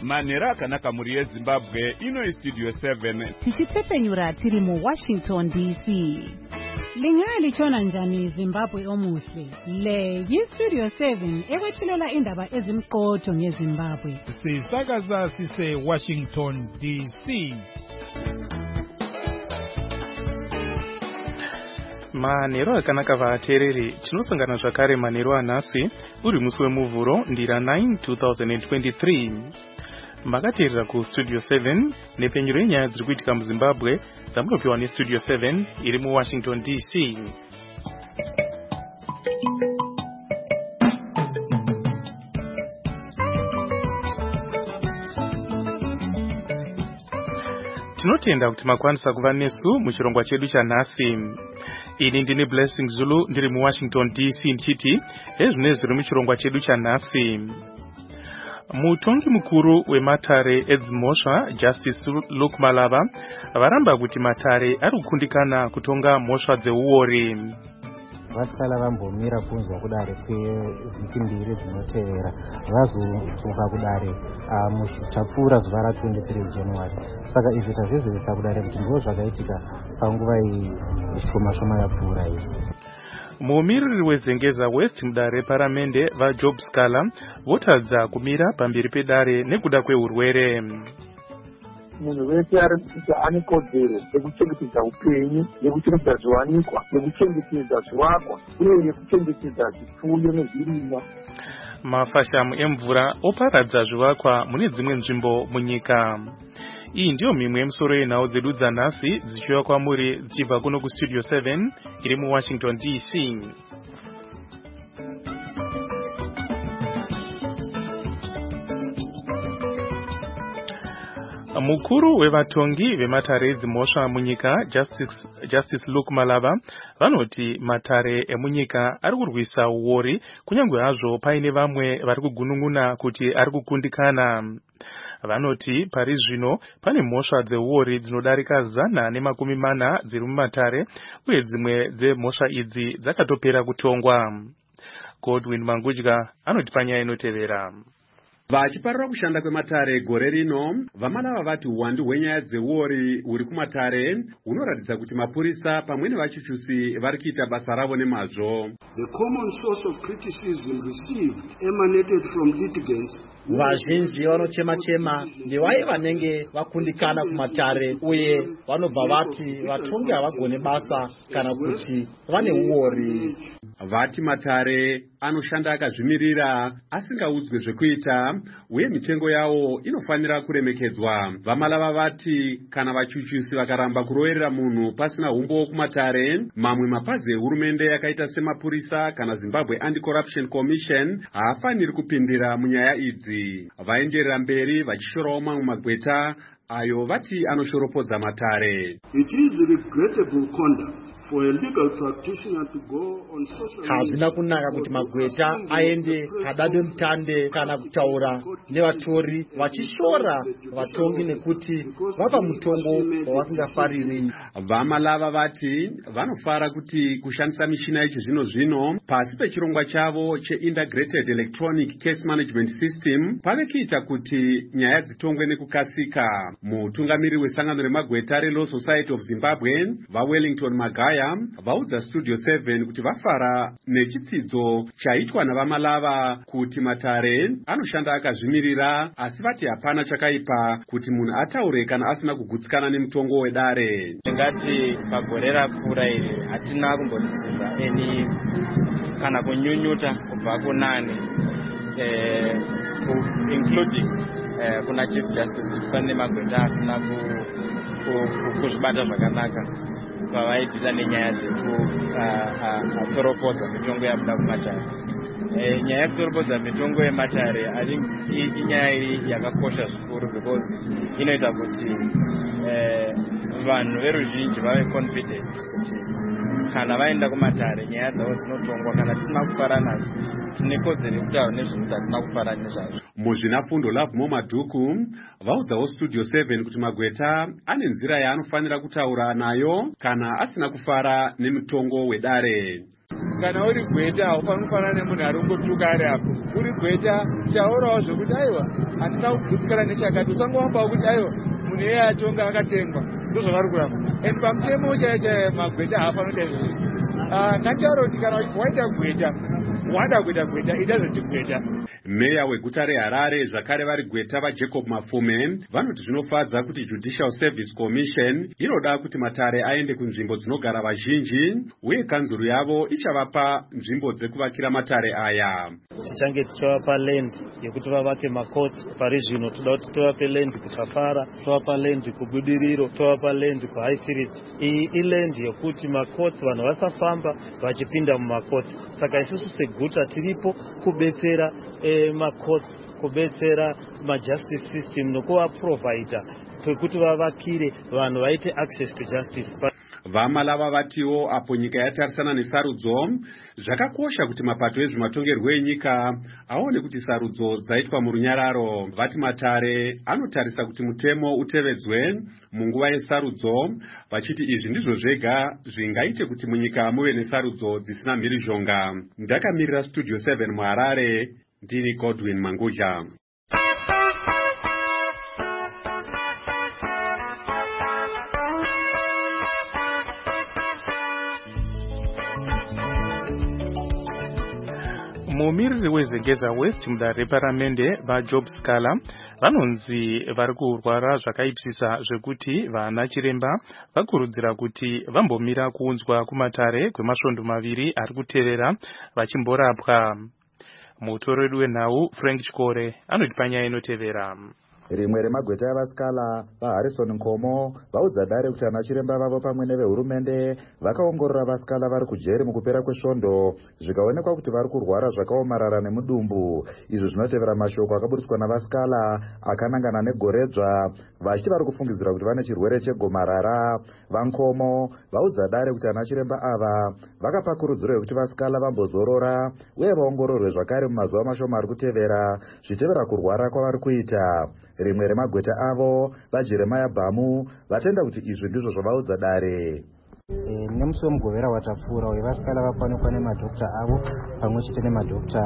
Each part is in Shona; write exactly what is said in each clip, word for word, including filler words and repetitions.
manhero akanaka muri yeZimbabwe. Ino Studio seven tichitsepenyura tiri mu Washington D C. Lingali chona njani Zimbabwe omuhle. Le yiStudio seven ekwethulela indaba ezimqotho ngeZimbabwe. Sisakaza sise Washington D C. Manhero akanaka vateereri, tinosangana zvakare manhero anhasi uri musi wemuvhuro ndira nine two thousand twenty-three. Makateerera kuStudio seven nepenyero yenyaya dziri kuitika muZimbabwe dzamunopiwa neStudio seven iri muWashington D C. Tinotenda kuti makwanisa kuva nesu muchirongwa chedu chanhasi. Ini ndini Blessing Zulu ndiri muWashington D C ndichiti ezvine zviri muchirongwa chedu chanhasi. Mutongi mukuru wematare edzimhosva Justice Luke Malava varamba kuti matare ari kukundikana kutonga mhosva dzeuori. Vasala vambomira kunzwa kudare kwevhiki mbiri dzinotevera vazodzoka kudare muchapfuura zuva ra-twenty-three January. Saka izvi tazvizivisa kudare kuti ndizvo zvakaitika panguva iyi shoma shoma yapfuura iyi. Mumiriri wezengeza West mudare paramende vaJob Scala votadza kumira pamberi pedare nekuda kweurwere. Munhu wese ari kuti ane kodzero yekuchengetedza upenyu, yekuchengetedza zviwanikwa, yekuchengetedza zvivakwa uye yekuchengetedza zvipfuyo nezvirimwa. Mafashamu emvura oparadza zvivakwa mune dzimwe nzvimbo munyika. Iyi ndiyo mimwe yemusoro yenhau dzedu dzanhasi dzichiuya kwamuri dzichibva kuno kuStudio seven iri muWashington D C. Mukuru wevatongi vematare edzimhosva munyika Justice, Justice Luke Malava vanoti matare emunyika ari kurwisa uori kunyange hazvo paine vamwe vari kugunun'una kuti ari kukundikana. Vanoti pari zvino pane mhosva dzeuori dzinodarika zana nemakumi mana dziri mumatare uye dzimwe dzemhosva idzi dzakatopera kutongwa. Godwin Mangudya anoti panyaya inotevera. Vachiparira kushanda kwematare gore rino, Vamalava vati uwandu hwenyaya dzeuori huri kumatare hunoratidza kuti mapurisa pamwe nevachuchusi vari kuita basa ravo nemazvo. The common source of criticism received emanated from litigants. Vazhinji vanochema chema ndevaya vanenge vakundikana kumatare uye vanobva vati vatongi havagone basa kana kuti vane uori. Vati matare anoshanda akazvimirira asingaudzwe zvekuita uye mitengo yawo inofanira kuremekedzwa. Vamalava vati kana vachuchusi vakaramba kuroverera munhu pasina umbo kumatare, mamwe mapazi ehurumende yakaita semapurisa kana Zimbabwe Anti-Corruption Commission haafaniri kupindira munyaya idzi. Vaenderera mberi vachishorawo mamwe magweta ayo vati anoshoropodza matare. It is regrettable conduct for a legal practitioner to go on social media. Hazvina kunaka kuti magweta aende kadade mutande kana kutaura nevatori vachishora vatongi nekuti vapa mutongo wavasingafariri. Vamalava vati vanofara kuti kushandisa mishina yechizvino zvino pasi pechirongwa chavo cheIntegrated Electronic Case Management System pave kuita kuti nyaya dzitongwe nekukasika. Mutungamiri wesangano remagweta reLaw Society of Zimbabwe vaWellington Magaya vaudza Studio seven kuti vafara nechitsidzo chaitwa navamalava kuti matare anoshanda akazvimirira asi vati hapana chakaipa kuti munhu ataure kana asina kugutsikana nemutongo wedare. Ngati pagore rapfuura iri hatina kumbodzidza eni kana kunyunyuta kubva kunani eh, including eh, kuna Chief Justice kuti pane magweta asina kuzvibata zvakanaka pavaitira nenyaya dzekutsoropodza mitongo yabuda kumatare. Nyaya yekutsoropodza mitongo yematare inyaya yakakosha zvikuru because inoita kuti vanhu veruzhinji vave confident kuti kana vaenda kumatare nyaya dzavo dzinotongwa kana tisina kufara nazvo tine kodzero yekutaura nezvekuti hatina kufara nezvazvo. Muzvinafundo Love Madhuku vaudzawo Studio seven kuti magweta ane nzira yaanofanira kutaura nayo kana asina kufara nemutongo wedare. kana uri gweta haufanofana nemunhu ari kungotuka ari apo. Uri gweta taurawo zvokuti aiwa handina kugutsikana nechakati, usangowambawo kuti aiwa munhu iye atonga akatengwa, ndozvavari kuramba. And pamutemo chaicha magweta haafanoita izvozvo. Ngataura kuti kana waita gweta wada kuita gweta idazoti gweta. Meya weguta reHarare zvakare vari gweta vaJacob Mafume vanoti zvinofadza kuti Judicial Service Commission inoda kuti matare aende kunzvimbo dzinogara vazhinji uye kanzuru yavo ichavapa nzvimbo dzekuvakira matare aya. Tichange tichivapa land yekuti vavake makotsi. Pari zvino toda kuti tivape land kuTafara, tovapa land kuBudiriro, tovapa land kuHighfields. Iyi iland yekuti makotsi vanhu vasafamba vachipinda mumakotsi. Saka isusu seguta tiripo kubetsera e, makotsi, kubetsera majustice system nokuvaprovaida pekuti vavakire vanhu vaite access to justice. Vamalava vatiwo apo nyika yatarisana nesarudzo, zvakakosha kuti mapato ezvematongerwo enyika aone kuti sarudzo dzaitwa murunyararo. Vati matare anotarisa kuti mutemo utevedzwe munguva yesarudzo, vachiti izvi ndizvo zvega zvingaite kuti munyika muve nesarudzo dzisina mhirizhonga. Ndakamirira Studio seven muHarare, ndini Godwin Manguja. Mumiriri wezengeza West mudare reparamende vaJob Scala vanonzi vari kurwara zvakaipisisa zvekuti vana chiremba vakurudzira kuti vambomira kuunzwa kumatare kwemasvondo maviri ari kutevera vachimborapwa. Mutoreri wenhau Frank Chikore anoti panyaya inotevera. Rimwe remagweta avaScala vaHarrison Nkomo vaudza dare kuti ana chiremba vavo pamwe nevehurumende vakaongorora vaScala vari kujeri mukupera kwesvondo zvikaonekwa kuti vari kurwara zvakaomarara nemudumbu. Izvi zvinotevera mashoko akaburitswa navaScala akanangana negoredzva vachiti vari kufungidzira kuti vane chirwere chegomarara. VaNkomo vaudza dare kuti ana chiremba ava vakapa kurudziro yekuti vaScala vambozorora uye vaongororwe zvakare mumazuva mashoma ari kutevera zvitevera kurwara kwavari kuita. Rimwe remagweta avo vaJeremiah Bhamu vatenda kuti izvi ndizvo zvavaudza dare. E, nemusi wemugovera watapfuura uye vaScala vapanikwa nemadhokta avo pamwe chete nemadhokta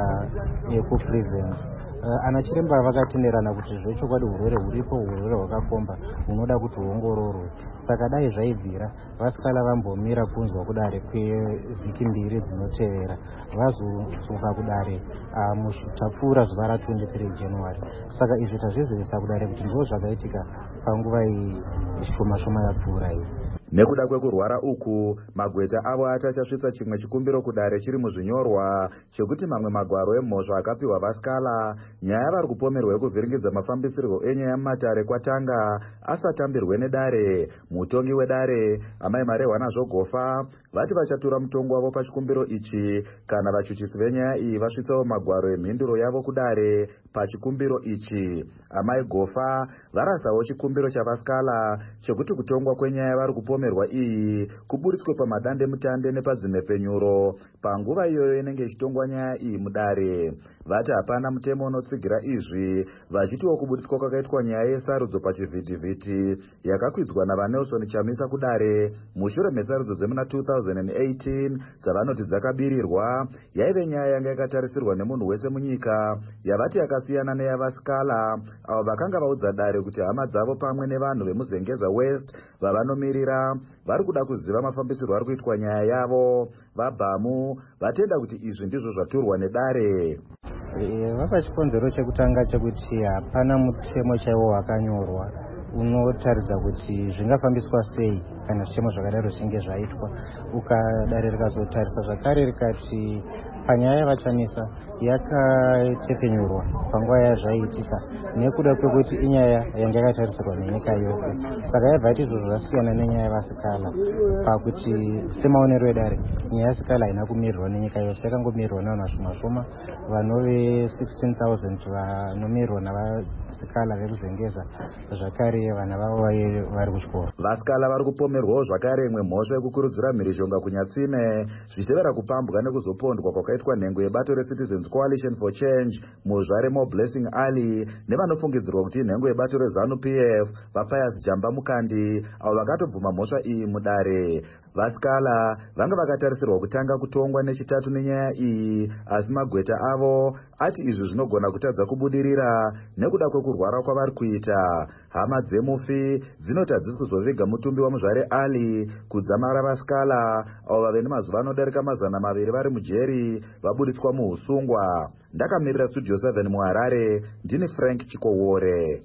ekuprisons. Uh, ana chiremba vakatenderana kuti zvechokwadi urwere huripo, urwere hwakakomba hunoda kuti huongororwe. Saka dai zvaibvira vaScala vambomira kunzwa kudare kwevhiki mbiri dzinotevera vazodzoka kudare uh, mutapfuura zuva ra23 January. Saka izvi tazvizivisa kudare kuti ndizvo zvakaitika panguva iyi shoma shoma yapfuura iyi. Nekuda kwekurwara uku magweta avo achachasvitsa chimwe chikumbiro kudare chiri muzvinyorwa chekuti mamwe magwaro emhosva akapiwa vaScala nyaya vari kupomerwa yekuvhiringidza mafambisirwo enyaya mumatare kwatanga asatambirwe nedare. Mutongi wedare amai Marehwana Zvogofa vati vachatura mutongo wavo pachikumbiro ichi kana vachuchisi venyaya iyi vasvitsawo magwaro emhinduro yavo kudare pachikumbiro ichi. Amai Gofa varasawo chikumbiro chavaScala chekuti kutongwa kwenyaya vari kupomerwa iyi kuburitswe pamadande mutande nepadzimhepfenyuro panguva iyoyo inenge ichitongwa nyaya iyi mudare. Vati hapana mutemo unotsigira izvi vachitiwo kuburitswa kwakaitwa nyaya yesarudzo pachivhitivhiti yakakwidzwa navaNelson Chamisa kudare mushure mesarudzo dzemuna two thousand eighteen dzavanoti dzakabirirwa yaive nyaya yanga yakatarisirwa nemunhu wese munyika yavati yakasiyana neyavaScala avo vakanga vaudza dare kuti hama dzavo pamwe nevanhu vemuzengeza West vavanomirira vari kuda kuziva mafambisirwo ari kuitwa nyaya yavo. VaBhamu vatenda kuti izvi ndizvo zvaturwa nedare. E, vapa chikonzero chekutanga chekuti hapana mutemo chaiwo wakanyorwa unotaridza kuti zvingafambiswa sei kana zvichemo zvakadaro zvinge zvaitwa. Ukadare rikazotarisa zvakare rikati panyaya yavaChamisa yakatepfenyurwa panguva yazvaiitika nekuda kwekuti inyaya yanga yakatarisirwa nenyika yose. Saka yabva yaita izvo zvasiyana nenyaya yavaScala pakuti semaonero edare nyaya yaScala haina kumirirwa nenyika yose, yakangomirirwa navanhu vashoma shoma vanove sixteen thousand vanomirirwa navaScala vekuzengeza. Zvakare mari vana vavo vari kuchikoro. Vasikala vari kupomerwawo zvakare imwe mhosva yekukurudzira mhirishonga kunyatsime zvichivera kupambwa nekuzopondwa kwakaitwa nhengo yebato reCitizens Coalition for Change muzvare Mo Blessing Ali nevanofungidzirwa kuti inhengo yebato reZanu-P F vaPius Jamba Mukandi avo vakatobvuma mhosva iyi mudare. Vasikala vanga vakatarisirwa kutanga kutongwa nechitatu nenyaya iyi, asi magweta avo ati izvi zvinogona kutadza kubudirira nekuda kwekurwara kwavari kuita. Hama dzemufi dzinoti hadzisi kuzoviga mutumbi wamuzvare Ali kudzamara vasikala avo vave nemazuva anodarika mazana maviri vari mujeri vabuditswa muusungwa. Ndakamirira Studio seven muHarare, ndini Frank Chikowore.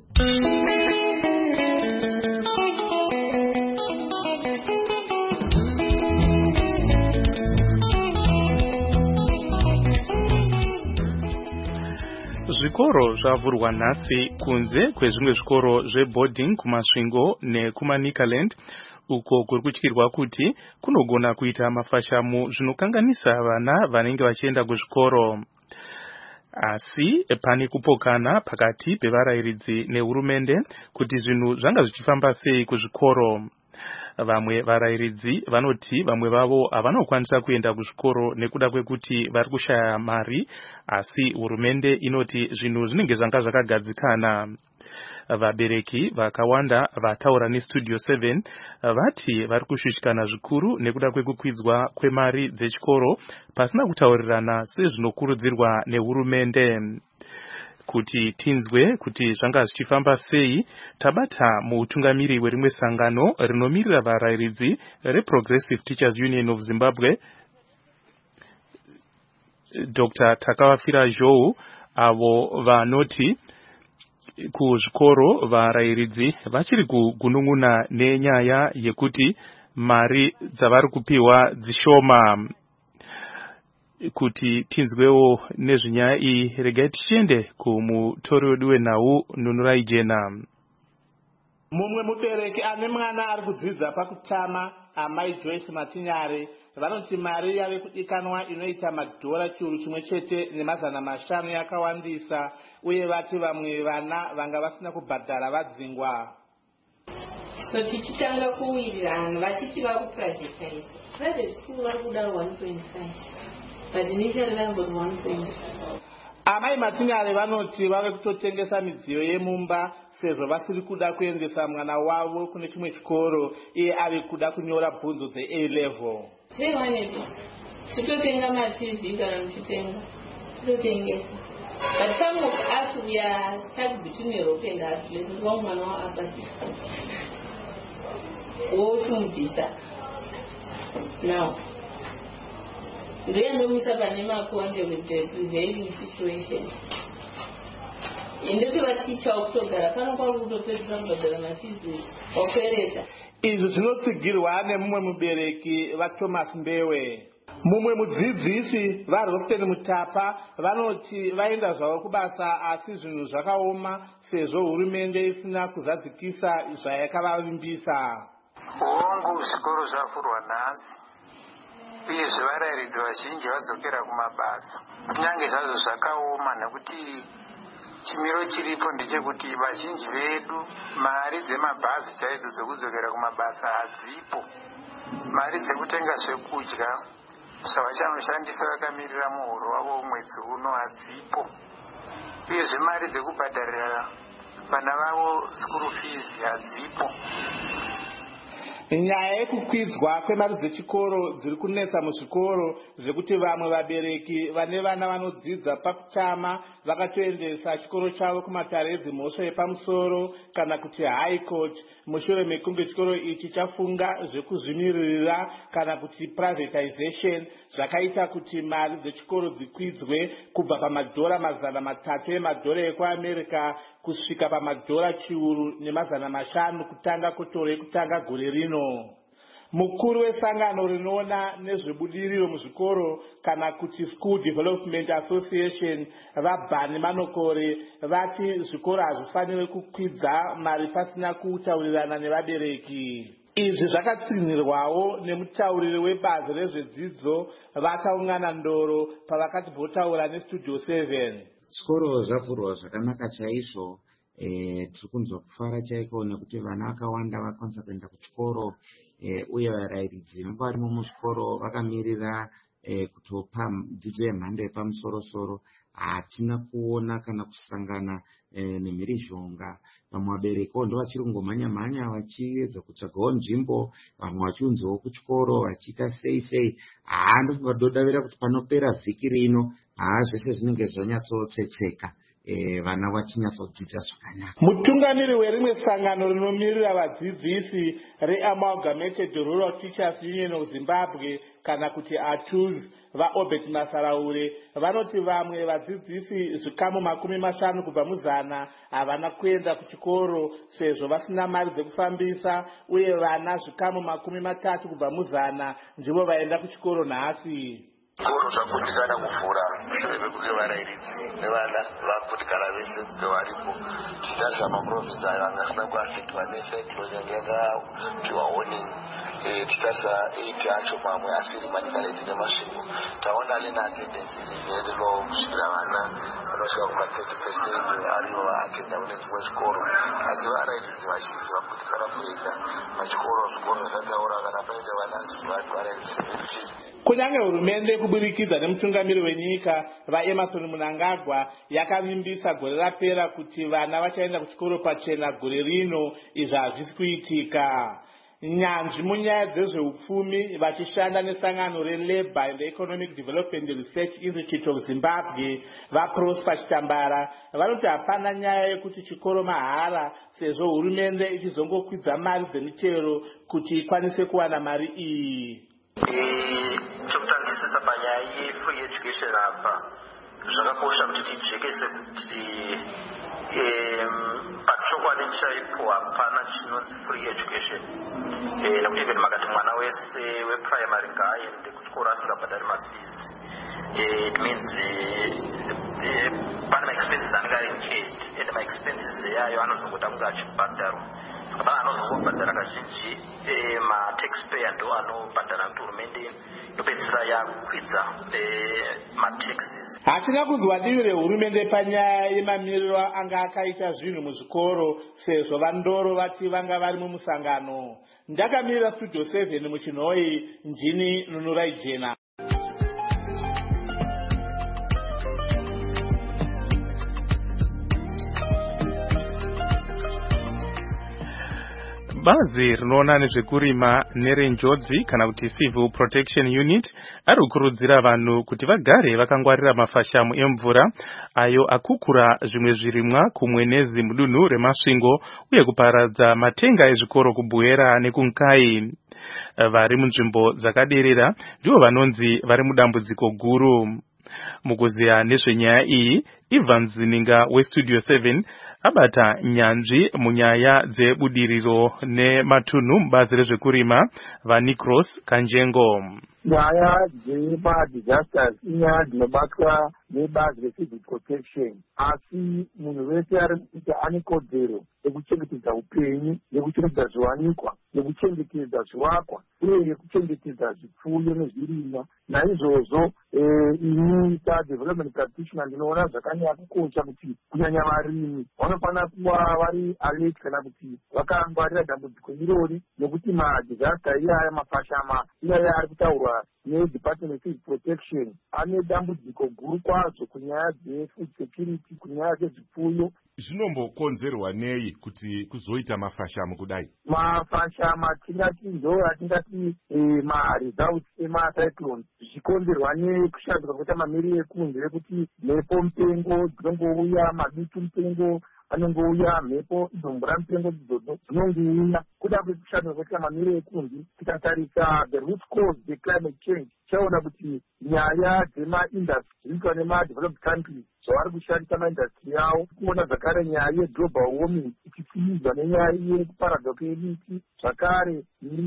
Zvikoro zvavhurwa nhasi kunze kwezvimwe zvikoro zveboarding kumasvingo nekumaNikaland, uko kuri kutyirwa kuti kunogona kuita mafashamu zvinokanganisa vana vanenge vachienda kuzvikoro. Asi pane kupokana pakati pevarayiridzi nehurumende kuti zvinhu zvanga zvichifamba sei kuzvikoro. Vamwe varayiridzi vanoti vamwe vavo havanokwanisa kuenda kuzvikoro nekuda kwekuti vari kushaya mari, asi hurumende inoti zvinhu zvinenge zvanga zvakagadzikana. Vabereki vakawanda vataura neStudio seven vati vari kushushikana zvikuru nekuda kwekukwidzwa kwemari dzechikoro pasina kutaurirana sezvinokurudzirwa nehurumende. Kuti tinzwe kuti zvanga zvichifamba sei, tabata mutungamiri werimwe sangano rinomirira varayiridzi reProgressive Teachers Union of Zimbabwe, Doctor Takawafira Zhou, avo vanoti kuzvikoro varayiridzi vachiri kugunun'una nenyaya yekuti mari dzavari kupiwa dzishoma. Kuti tinzwewo nezvenyaya iyi, regai tichiende kumutori wedu wenhau Nunurai Jena. Mumwe mubereki ane mwana ari kudzidza pakutama, amai Joyce Matinyare, vanoti mari yave kudikanwa inoita madhora chiuru chimwe chete nemazana mashanu yakawandisa, uye vati vamwe vana vanga vasina kubhadhara vadzingwa. So tichitanga kuwirirana vachiti vakuprivatize. Private school vari kuda one point five. But initially vari kuda one point five. Amai Matinyare vanoti vave kutotengesa midziyo yemumba sezvo vasiri kuda kuendesa mwana wavo kune chimwe chikoro, iye ave kuda kunyora bvunzo dze-A level. Teiwanepi titotenga ma-T V kana muchitenga tototengesa. But some of us we are stuck between Europe and us places. One mwana wa apa sixty. Wochumubvisa. Now ndoyandomisa pane makonje with the prevailing situation. Indoti vaticha wakutogara pano kwavo kutopedzisa kubhadhara mafizi wakwereta. Izvi zvinotsigirwa nemumwe mubereki vaThomas Mbewe. Mumwe mudzidzisi vaRosten Mutapa vanoti vaenda zvavo kubasa asi zvinhu zvakaoma sezvo hurumende isina kuzadzikisa zvayakavavimbisa. Hongu zvikoro zvavhurwa nhasi, uye varayiridzi vazhinji vadzokera kumabasa. Kunyange zvazvo zvakaoma nekuti chimiro chiripo ndechekuti vazhinji vedu mari dzemabhazi chaidzo dzekudzokera kumabasa hadzipo. Mari dzekutenga zvekudya zvavachanoshandisa vakamirira muhoro wavo mwedzi uno hadzipo. Uyezve mari dzekubhadharira vana vavo school fees hadzipo. Nyaya yekukwidzwa kwemari dzechikoro dziri kunetsa muzvikoro zvekuti vamwe vabereki vane vana vanodzidza pakutama vakatoendesa chikoro chavo kumatare edzimhosva yepamusoro kana kuti high court mushure mekunge chikoro ichi chafunga zvekuzvimiririra kana kuti privatization, zvakaita kuti mari dzechikoro dzikwidzwe kubva pamadhora mazana matatu emadhora ekuAmerica kusvika pamadhora chiuru nemazana mashanu kutanga kotoro yekutanga gore rino. Mukuru wesangano rinoona nezvebudiriro muzvikoro kana kuti School Development Association vaBhani Manokore vati zvikoro hazvifaniri kukwidza mari pasina kutaurirana nevabereki. Izvi zvakatsinhirwawo nemutauriri webazi rezvedzidzo vakaungana ndoro pavakati votaura neStudio seven. Zvikoro zvavhurwa zvakanaka chaizvo, e, tiri kunzwa kufara chaiko nekuti vana vakawanda vakwanisa kuenda kuchikoro e, uye varairidzi vanenge varimo muzvikoro vakamirira e, kutopa dzidzo yemhando yepamusorosoro. Hatina kuona kana kusangana e, nemhirizhonga. Vamwe vabereki ndo vachiri kungomhanya-mhanya vachiedza kutsvagawo nzvimbo, vamwe vachiunzawo kuchikoro vachiita sei sei. Haa, ndofunga dodavira kuti panopera vhiki rino haa zvese zvinenge zvanyatsotsetseka. E, vana vachinyatsodzidza zvakanaka. Mutungamiri werimwe sangano rinomirira vadzidzisi reAmalgamated Rural Teachers Union of Zimbabwe kana kuti A T U Z vaObert Masaraure vanoti vamwe vadzidzisi zvikamu makumi mashanu kubva muzana havana kuenda kuchikoro sezvo vasina mari dzekufambisa, uye vana zvikamu makumi matatu kubva muzana ndivo vaenda kuchikoro nhasi. Zvikoro zvakundikana kuvhura shure mekunge varairidzi nevana vakundikana vese kunge varipo. Tichitarisa maprovinsi ayo anga asina kuafektwa necyclone yange yakapiwa warning. Tichitarisa eight acho mamwe asiri manikaleti nemasvingo. Taona lina attendance very low kusvikira vana vanosvika kuma thirty percent arivo vaatenda kune zvimwe zvikoro. Asi varairidzi vazhinji vakundikana kuenda pachikoro, zvikoro zvakataura kana paine vana varairidzi seventy. Kunyange hurumende kuburikidza nemutungamiri wenyika vaEmerson Mnangagwa yakavimbisa gore rapera kuti vana vachaenda kuchikoro pachena gore rino, izvi hazvisi kuitika. Nyanzvi munyaya dzezveupfumi vachishanda nesangano reLabour and Economic Development Research Institute of Zimbabwe vaProsper Chitambara vanoti hapana nyaya yekuti chikoro mahara, sezvo hurumende ichizongokwidza mari dzemichero kuti ikwanise kuwana mari iyi. Chokutangisisa panyaya yefree education apa zvakakosha kuti tijekese kuti pachokwadi chaipo hapana chinonzi free education, nekuti even makati mwana wese weprimary ngaaende kuchikoro asingabhadhari mafees. It means pane maexpenses anenge ari incurred, and maexpenses yayo anozongoda kunge achibhadharwa. Saka pana anozongobhadhara kazhinji mataxpayer ndo anobhadhara kuti hurumende inopedzisira yakwidza mataxes. Hatina kuzwa divi rehurumende panyaya yemamiriro anga akaita zvinhu muzvikoro, sezvo vandoro vati vanga vari mumusangano. Ndakamirira Studio seven muchinhoi, ndini Nunurai Jena. Bazi rinoona nezvekurima nerenjodzi kana kuti Civil Protection Unit ari kukurudzira vanhu kuti vagare vakangwarira mafashamu emvura ayo akukura zvimwe zvirimwa kumwenezi mudunhu remasvingo uye kuparadza matenga ezvikoro kubwera nekunkai. Vari munzvimbo dzakaderera ndivo vanonzi vari mudambudziko guru. Mukuziya nezvenyaya iyi, Ivan Zininga weStudio seven abata nyanzvi munyaya dzebudiriro nematunhu mubazi rezvekurima vaNicros Kanjengo. Nyaya dzemadisasters inyaya dzinobatwa nebazi recivil protection, asi munhu wese ari kuti ane kodzero yekuchengetedza upenyu, yekuchengetedza zviwanikwa, yekuchengetedza zvivakwa uye yekuchengetedza zvipfuyo nezvirimwa. Naizvozvo ini sadevelopment practitioner ndinoona zvakanyanya kukosha kuti kunyanya varimi vanofanira kuva vari alert kana kuti vakangwarira dambudziko irori, nekuti madisaster iyaya mafashama iyaya ari kutaurwa neDepartment of Food Protection ane dambudziko guru kwazvo kunyaya dzefood security, kunyaya dzezvipfuyo. Zvinombokonzerwa nei kuti kuzoita mafashamo kudai? Mafashama tingati ndo atingati maresults emacyclone zvichikonzerwa nekushanduka kuita mamiriro ekunze ekuti mhepo mupengo dzinongouya, madutu mupengo anongouya, mhepo izombura mupengo idzodzo dzinongouya kuda kwekushanduka kuita mamiriro ekunze. Tikatarisa the root cause declimate change chaona kuti nyaya dzemaindustry dzinoitwa nemadeveloped countries zvavari kushandisa maindustry yavo, kuona zvakare nyaya yeglobal warming ichisiyidzwa nenyaya yekuparadzwa kwemiti, zvakare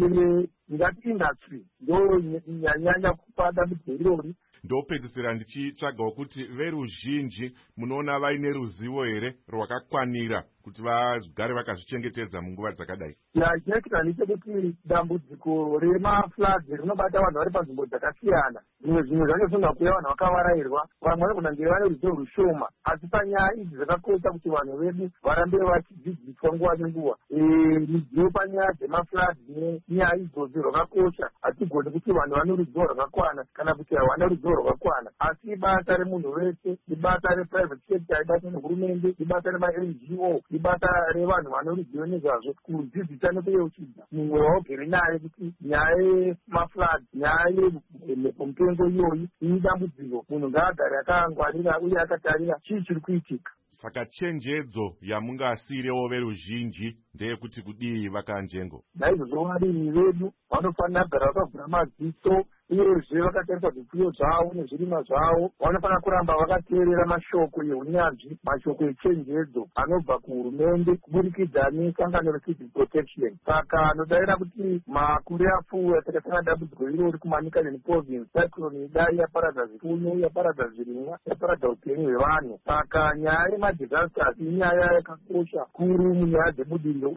ingati industry ndo nyanyanya kupa dambudziko irori. Ndopedzisira ndichitsvagawo kuti veruzhinji munoona vaine ruzivo here rwakakwanira kuti vagare vakazvichengetedza munguva dzakadai? yachiekitani chekuti dambudziko remafloods rinobata vanhu vari panzvimbo dzakasiyana. zvimwe zvimwe zvacho zvinogona kuuya vanhu vakavarairwa, vamwe vanogona kunge vane ruzivo rushoma, asi panyaya idzi zvakakosha kuti vanhu vedu varambe vachidzidziswa nguva nenguva. Ruzivo panyaya dzemafloods nenyaya idzodzo rwakakosha. Hatigoni kuti vanhu vane ruzivo rwakakwana kana kuti havana ruzivo rwakakwana, asi ibasa remunhu wese, ibasa reprivate sector, ibasa rehurumende, ibasa rema-N G O, ibasa revanhu vane ruzivo nezvazvo kudzidzisa nekuyeuchidza mumwe waugere naye kuti nyaya yemafloods, nyaya yemhepomupengo iyoyi idambudziko. Munhu ngaagare akangwarira uye akatarira chii chiri kuitika. Saka chenjedzo yamungasiyirawo veruzhinji ndeyekuti kudii vakanjengo? Naizvozvo varimi vedu vanofanira kugara vakavhura madziso, uyezve vakatarisa zvipfuyo zvavo nezvirimwa zvavo. Vanofanira kuramba vakateerera mashoko eunyanzvi, mashoko echenjedzo anobva kuhurumende kubudikidza nesangano recivil protection. Saka anodaira kuti makore apfuura takasangana dambudziko irori kumanikani province, cyclone idai yaparadza zvipfuyo, yaparadza zvirimwa, yaparadza upenyu hwevanhu. Saka nyaya yemadisasters inyaya yakakosha kuru munyaya dzebudiriro.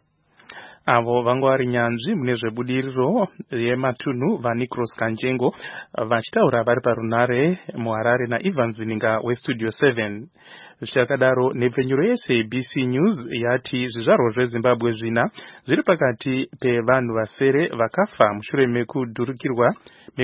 Avo vanga vari nyanzvi mune zvebudiriro yematunhu vaNicros Kanjengo vachitaura vari parunare muHarare naIvan Zininga weStudio seven. Zvichakadaro nepfenyuro yeS A B C News yati zvizvarwa zveZimbabwe zvina zviri pakati pevanhu vasere vakafa mushure mekudhurikirwa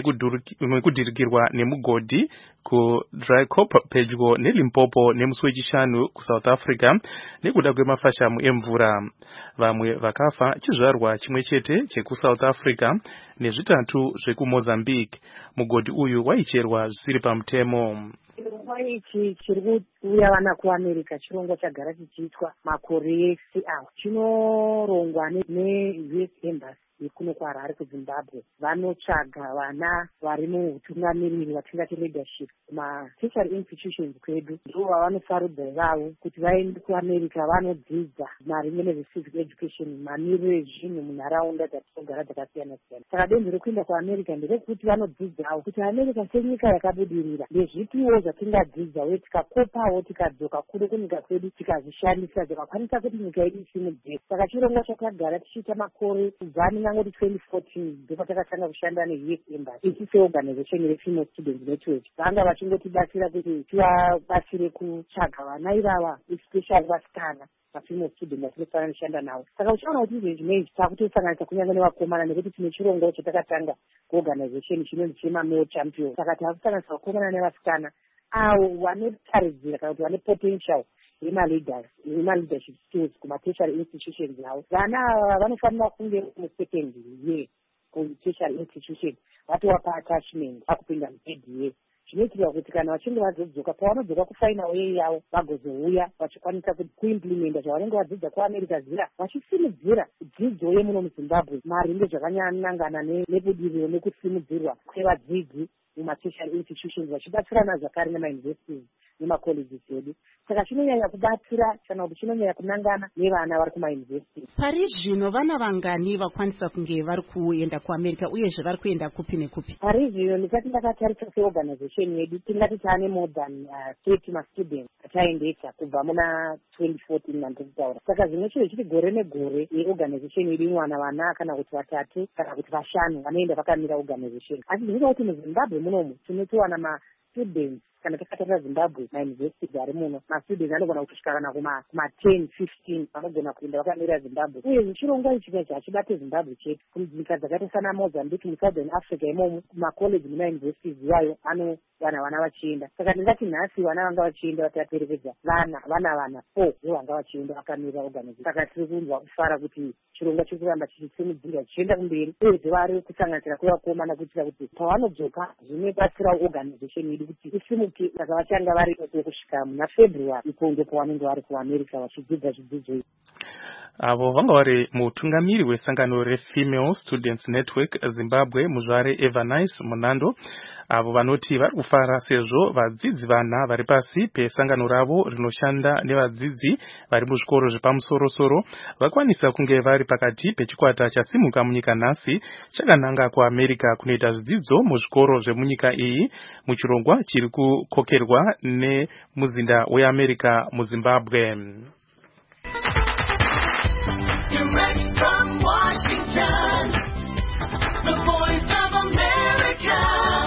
mekudhirikirwa nemugodhi kuDriekoop pedyo neLimpopo nemusi wechishanu kuSouth Africa nekuda kwemafashamu emvura. Vamwe vakafa chizvarwa chimwe chete chekuSouth Africa nezvitatu zvekuMozambique. Mugodhi uyu waicherwa zvisiri pamutemo. Chirongwa ichi chiri kuuya vana kuAmerica, chirongwa chagara chichiitwa makore ese awo, chinorongwa neU S Embassy yekuno kuHarare kuZimbabwe. Vanotsvaga vana vari muhutungamiriri vatingati leadership kumatertiary institutions kwedu, ndo vavanofarudza vavo kuti vaende kuAmerica vanodzidza maringe nezvecivic education, mamiriro ezvinhu munharaunda dzatinogara dzakasiyana siyana. Saka denzi rekuenda kuAmerica nderekuti vanodzidzawo kuti America senyika yakabudirira ndezvipiwo zvatingadzidza uye tikakopawo tikadzoka kuno kunyika kwedu tikazvishandisa zvakakwanisa kuti nyika yedu isimudzire. Saka chirongwa chakagara tichiita makore kubva nangoti twenty fourteen ndipo takatanga kushanda neU S Embassy ichi seorganization reFemale Students Network. Vanga vachingotibatsira kuti tivabatsire kutsvaga vana ivava especially vasikana vafemale students vatinofanira kushanda navo. Saka uchaona kuti izvezvi zvinezvi takutosanganisa kunyange nevakomana nekuti tine chirongwa chatakatanga kuorganization chinonzi chema-male champion. Saka takusanganisa vakomana nevasikana avo vanotaridzira kana kuti vane potential yema-leaders, yema-leadership skills kuma-tertiary institutions avo. Vana ava vanofanira kunge mu-second year ku-tertiary institution vatovapa attachment vakupinda mu-third year. Zvinoitirwa kuti kana vachinge vazodzoka pavanodzoka kufainal year yavo vagozouya vachikwanisa kuimplementa zvavanenge vadzidza kuAmerica zviya, vachisimudzira dzidzo yemuno muZimbabwe maringe zvakanyanangana nebudiriro nekusimudzirwa kwevadzidzi muma-tertiary institutions vachibatsirana zvakare nemauniversities nemacolleges edu. Saka chinonyanya kubatsira kana kuti chinonyanya kunangana nevana vari kumauniversity. Pari zvino vana vangani vakwanisa kunge vari kuenda kuAmerica uyezve vari kuenda kupi nekupi? Pari zvino ndikati ndakatarisa seorganization yedu tingati taane more than uh, thirty mastudents ataendesa kubva muna twenty fourteen nandikutaura. Saka zvimwe chiro chiri gore negore yeorganization yedu iwana vana kana kuti vatatu kana kuti vashanu vanoenda vakamira organization. Asi zvinoita kuti muZimbabwe munomu tinotowana ma-students kana takatarira Zimbabwe mauniversity ari muno mastudents anogona kusvika kana kuma ten fifteen vanogona kuenda vakamira Zimbabwe. Uye chirongwa ichi chacho hachibate Zimbabwe chete, kunyika dzakaita sana Mozambique muSouthern Africa imomo kumacollege nemauniversities iwayo ano vana vana vachienda. Saka ndingati nhasi vana vanga vachienda vataperekedza vana vana vana four ndo vanga vachienda vakamira organization. Saka tiri kunzwa kufara kuti chirongwa chiri kuramba chichisimudzirwa chichienda kumberi, uye vari kusanganisira kwevakomana kuitira kuti pavanodzoka zvinobatsirawo organization yedu kuti isimuke. Saka vachanga vari kusvika muna February ipo ndipo pavanenge vari kuAmerica vachidzidza zvidzidzo izvi. Avo vanga vari mutungamiri wesangano reFemale Students Network Zimbabwe muzvare Evanice Munando, avo vanoti vari kufara sezvo vadzidzi vana vari pasi pesangano ravo rinoshanda nevadzidzi vari muzvikoro zvepamusoro-soro vakwanisa kunge vari pakati pechikwata chasimuka munyika nhasi chakananga kuAmerica kunoita zvidzidzo muzvikoro zvemunyika iyi muchirongwa chiri kukokerwa nemuzinda weAmerica muZimbabwe. Direct from Washington, the voice of America,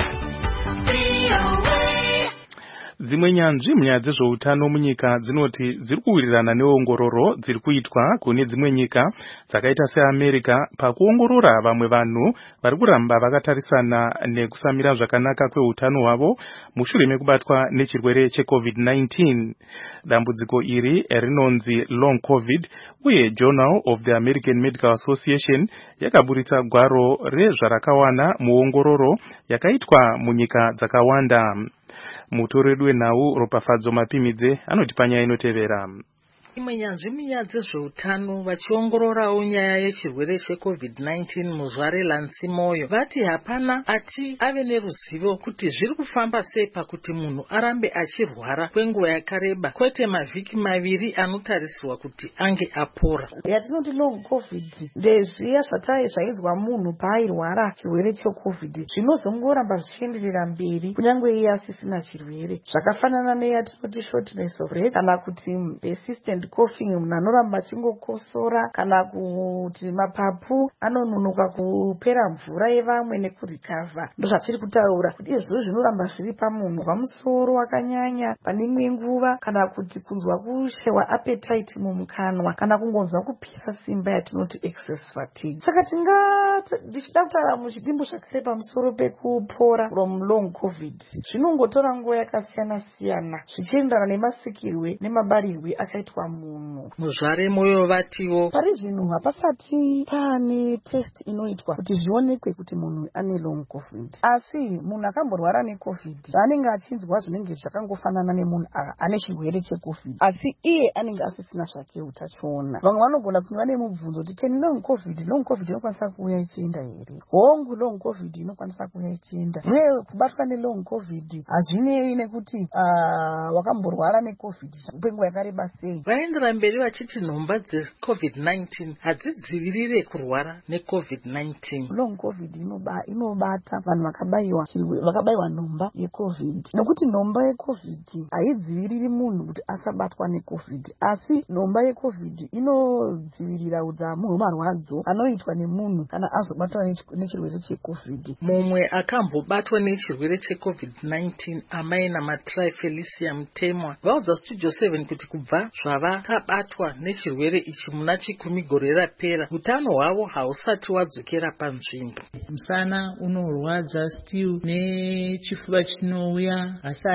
V O A. Dzimwe nyanzvi munyaya dzezveutano munyika dzinoti dziri kuwirirana neongororo dziri kuitwa kune dzimwe nyika dzakaita seAmerica pakuongorora vamwe vanhu vari kuramba vakatarisana nekusamira zvakanaka kweutano hwavo mushure mekubatwa nechirwere checovid nineteen. Dambudziko iri rinonzi long covid uye Journal of the American Medical Association yakaburitsa gwaro rezvarakawana muongororo yakaitwa munyika dzakawanda. Mutoredu wenhau Ropafadzo Mapimidze anoti panyaya inotevera. Imwe nyanzvi munyaya dzezveutano vachiongororawo nyaya yechirwere checovid nineteen muzvare Lansi Moyo vati hapana ati ave neruzivo kuti zviri kufamba sei pakuti munhu arambe achirwara kwenguva yakareba kwete mavhiki maviri anotarisirwa kuti ange apora. Yatinoti long covid ndezviya zvatai zvaizwa munhu paairwara chirwere checovid zvinozongoramba zvichienderera mberi kunyange iye asisina chirwere, zvakafanana neyatinoti shortness of breath kana kuti persistent coughing, munhu anoramba achingokosora kana kuti mapapu anononoka kupera mvura yevamwe nekurikavha. Ndozvatiri kutaura kuti izvo zvinoramba zviri pamunhu, pamusoro wakanyanya pane imwe nguva kana kuti kunzwa kushewa appetite mumukanwa kana kungonzwa kupira simba yatinoti excess fatigue. Saka tingati ndichida kutaura muchidimbu zvakare pamusoro pekupora from long covid zvinongotora nguva yakasiyana siyana zvichiendana nemasikirwe nemabarirwe akaitwa munhu. Muzvare Moyo vatiwo pari zvino hapasati pane test inoitwa kuti zvionekwe kuti munhu ane long covid, asi munhu akamborwara necovid anenge achinzwa zvinenge zvakangofanana nemunhu ane chirwere checovid asi iye anenge asisina zvake utachiona. Vamwe vanogona kunge vane mubvunzo kuti keni long covid long covid inokwanisa kuuya ichienda here? Hongu long covid inokwanisa kuuya ichienda. Wewe kubatwa nelong covid hazvinei nekuti uh, wakamborwara necovid kwenguva yakareba sei. Vaendera mberi vachiti nhomba dzecovid nineteen hadzidzivirire kurwara necovid nineteen. Long covid inoba, inobata vanhu vakabayiwa vakabayiwa nhomba yecovid nekuti nhomba yecovid haidziviriri munhu kuti asabatwa necovid asi nhomba yecovid inodzivirira udzamu hwemarwadzo anoitwa nemunhu kana azobatwa nechirwere checovid. Mumwe akambobatwa nechirwere checovid nineteen amai naMatrifelisia Mutemwa vaudza Studio seven kuti kubva zvavakabatwa nechirwere ichi muna chikumi gore rapera utano hwavo hausati wadzokera panzvimbo. Musana unorwadza still nechifuva chinouya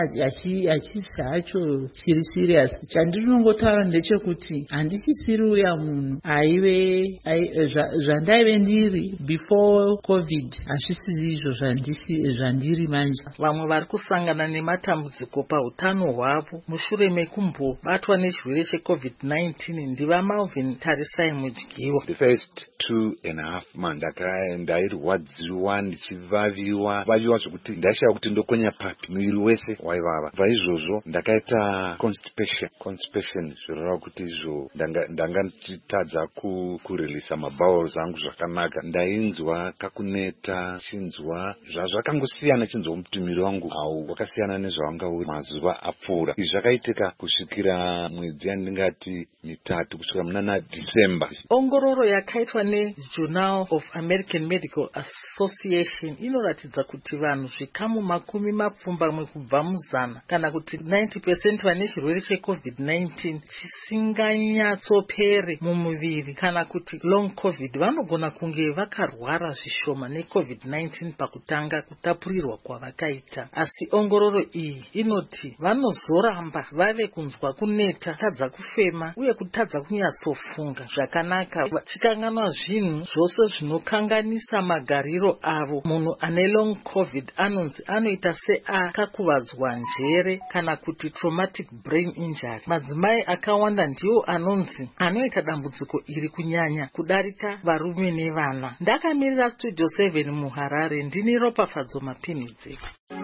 asi hachisi hacho chiri serious. Chandinongotaura ndechekuti handisisiri uya munhu aive zvandaive ndiri before covid hazvisiri izvo zvandiri manje. Vamwe vari kusangana nematambudziko pautano hwavo mushure mekumbobatwa nechirwere checovid nineteen ndiva Malvin Tarisai Mudyiwa. The first two and a half months ndairwadziwa ndichivaviwa vaviwa zvokuti ndaishaya kuti ndokonya papi muviri wese waivava. Vaizvozvo ndakaita constipation constipation zvoreva kuti izvo ndanga ndichitadza kureleasa mabowels angu zvakanaka. Ndainzwa kakuneta chinzwa zvazvakangosiyana chinzwa muti muviri wangu au wakasiyana nezvawanga uri mazuva apfuura. Izvi zvakaitika kusvikira mwedzi yandingati mitatu kusvika muna December. Ongororo yakaitwa neJournal of American Medical Association inoratidza kuti vanhu zvikamu makumi mapfumbamwe kubva muzana kana kuti ninety percent vane chirwere checovid nineteen chisinganyatsopere mumuviri kana kuti long covid vanogona kunge vakarwara zvishoma necovid nineteen pakutanga kutapurirwa kwavakaita. Asi ongororo iyi inoti vanozoramba vave kunzwa kuneta, kutadza kufema uye kutadza kunyatsofunga zvakanaka vachikanganwa zvinhu zvose zvinokanganisa magariro avo. Munhu ane long covid anonzi anoita seakakuvadzwa njere kana kuti traumatic brain injury. Madzimai akawanda ndiwo anonzi anoita dambudziko iri kunyanya kudarika varume nevana. Ndakamirira Studio seven muHarare ndini Ropafadzo Mapimidze.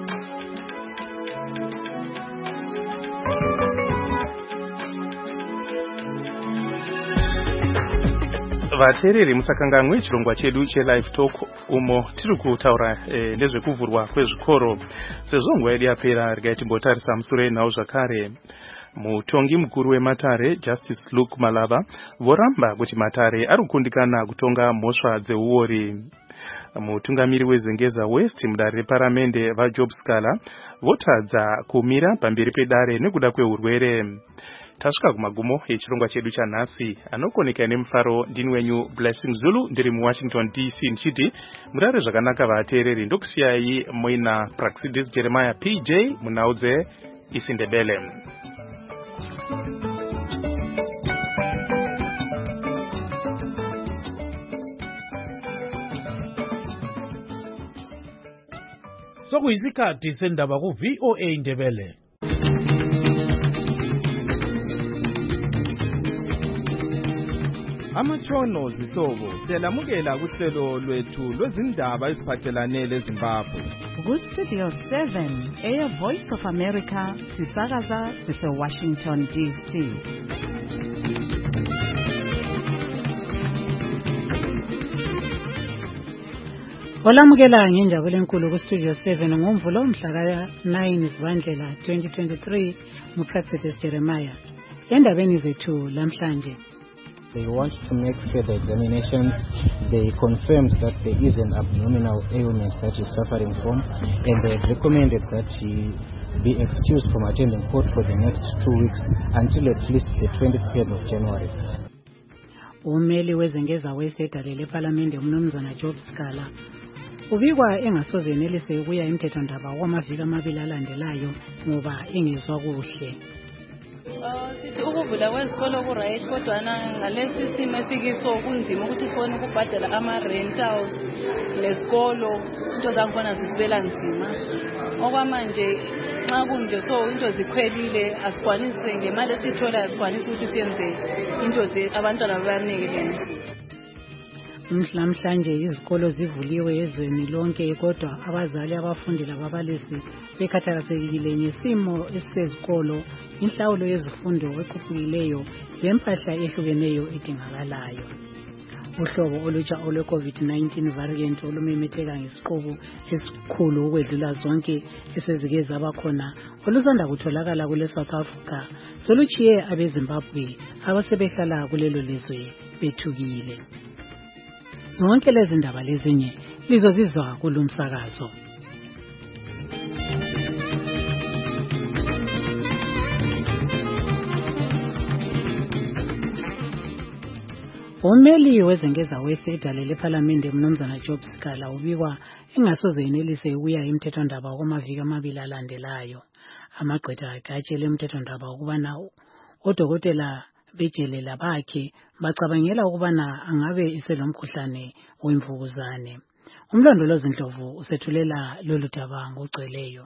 Vateereri musakanganwe chirongwa chedu chelive talk umo tiri kutaura e, nezvekuvhurwa kwezvikoro. Sezvo nguva yedu yapera regai timbotarisa musure nawo zvakare. mutongi mukuru wematare Justice Luke Malava voramba kuti matare ari kukundikana kutonga mhosva dzeuori. Mutungamiri wezengeza West mudare reparamende vaJob Scala votadza kumira pamberi pedare nekuda kweurwere. Tasvika kumagumo echirongwa chedu chanhasi. Anokoneka nemufaro ndini wenyu Blessing Zulu ndiri muWashington D C ndichiti murare zvakanaka vateereri. Ndokusiyai muina Praxidis Jeremiah P J munhau dzeIsindebele. Sokuyisikhathi sendaba ku V O A Indebele. Amatshono zihlobo siyalamukela kuhlelo lwethu lwezindaba eziphathelane leZimbabwe. Ku-Studio seven, Air Voice of America, sisakaza sise-Washington D C. Olamukela ngenjabulo enkulu ku-Studio seven ngomvulo mhla nine Zibandlela twenty twenty-three nguPraxidis Jeremiah. Endabeni zethu lamhlanje. They want to make further examinations. They confirmed that there is an abdominal ailment that he's suffering from, and they have recommended that he be excused from attending court for the next two weeks until at least the twenty-third of January. Umeli wezengeza wesedale leParliament umnumzana Job Scala ubikwa engasoze enelise ukuya emthethondaba wamaviki amabili alandelayo ngoba engezwa kuhle. Sithi ukuvula kwezikolo ku right kodwa ngalesi simo esikiso kunzima ukuthi sifone ukubhadala ama rentals lesikolo into zakhona zisibela nzima okwamanje nxa kunje so into zikhwelile asikwanise ngemali esithola asikwanise ukuthi siyenze into ze abantwana abanikele. Mhlamhlanje izikolo zivuliwe ezweni lonke kodwa abazali abafundi lababalisi bekhathazekile ngesimo esezikolo inhlawulo yezifundo ekhuphukileyo lempahla ehlukeneyo edingakalayo. Uhlobo olutsha olwe COVID nineteen variant olumemetheka ngesiqubu esikhulu ukwedlula zonke esezike zabakhona olusanda kutholakala kule South Africa soluchiye abeZimbabwe abasebehlala kulelo lizwe bethukile. Zonke lezi ndaba lezinye lizozizwa kulumsakazo. Umeli wezengeza wesedale leParliament umnumzana Job Scala ubikwa engasoze enelise ukuya emthethondaba kwamaviki amabili alandelayo. Amagqwetha akatshele emthethondaba ukubana odokotela bejelela bakhe bacabangela ukubana angabe iselomkhuhlane wemvukuzane. Umlondolozi Ndlovu usethulela lolu daba ngogcweleyo.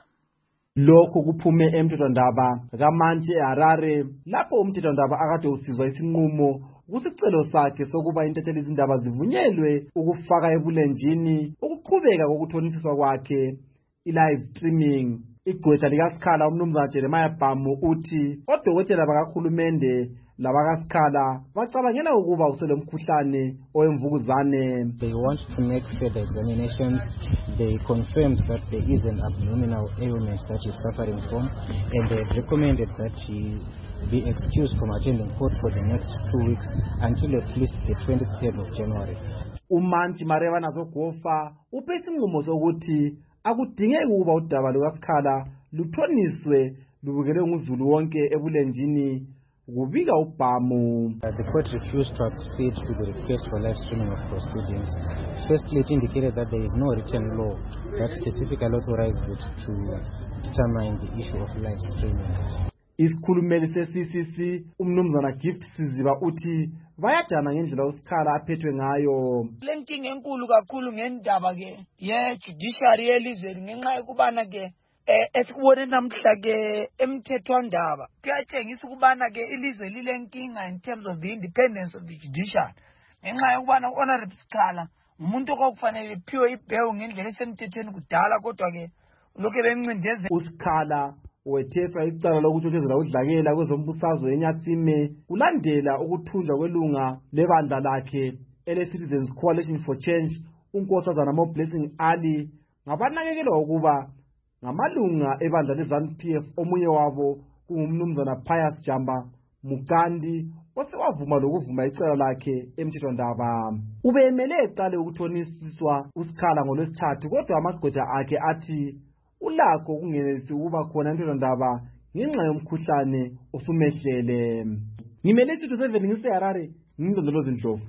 Lokho kuphume emthethondaba kaMantshi eHarare lapho umthethondaba akade usizwa isinqumo kusicelo sakhe sokuba intatheli izindaba zivunyelwe ukufaka ebulenjini ukuqhubeka kokuthonisiswa kwakhe i-live streaming. Igqwetha likaScala umnumzana Jeremiah Bhamu uthi odokotela bakahulumende labakaScala bacabangela ukuba uselomkhuhlane owemvukuzane. They want to make further examinations. They confirmed that there is an abdominal ailment that he's suffering from, and they have recommended that he be excused from attending court for the next two weeks until at least the twenty-third of January. Umantshi Mareva Nazogofa uphe isinqumo sokuthi akudingeki ukuba udaba lukaScala luthoniswe lubukele nguzulu wonke ebulenjini kubika uBhamu. The court refused to accede to the request for live streaming of proceedings. Firstly, it indicated that there is no written law that specifically authorizes it to determine the issue of live streaming. Isikhulumeli se-C C C umnumzana Gift Siziba uthi bayadana ngendlela uScala aphethwe ngayo. Lenkinga enkulu kakhulu ngendaba ke ye judiciary elizweni ngenxa yokubana ke eh esikubone namhla ke emthethwandaba kuyatshengisa ukubana ke ilizwe lilenkinga in terms of the independence of the judiciary ngenxa yokubana honorable Scala umuntu okufanele phiwe ibhewu ngendlela esemthethweni kudala kodwa ke lokho bemncindeze uScala wetheswa icala lokuthothezela udlakela kwezombusazwe eNyatsime kulandela ukuthunjwa kwelunga lebandla lakhe ele-Citizens Coalition for Change uNkosazana Mo-Blessing Ali ngabanakekelwa ukuba ngamalunga ebandla le-ZANU-P F omunye wabo kungumnumzana Pius Jamba Mugandi osewavuma lokuvuma icala lakhe emthethwandaba. Ubemele eqale ukuthonisiswa usikhala ngolwesithathu kodwa amagqwetha akhe athi ulakho kungenelisi ukuba khona emthethwandaba ngenxa yomkhuhlane osumehlele. Ngimele Studio seven ngiseHarare, ngindondolozi Ndlovu.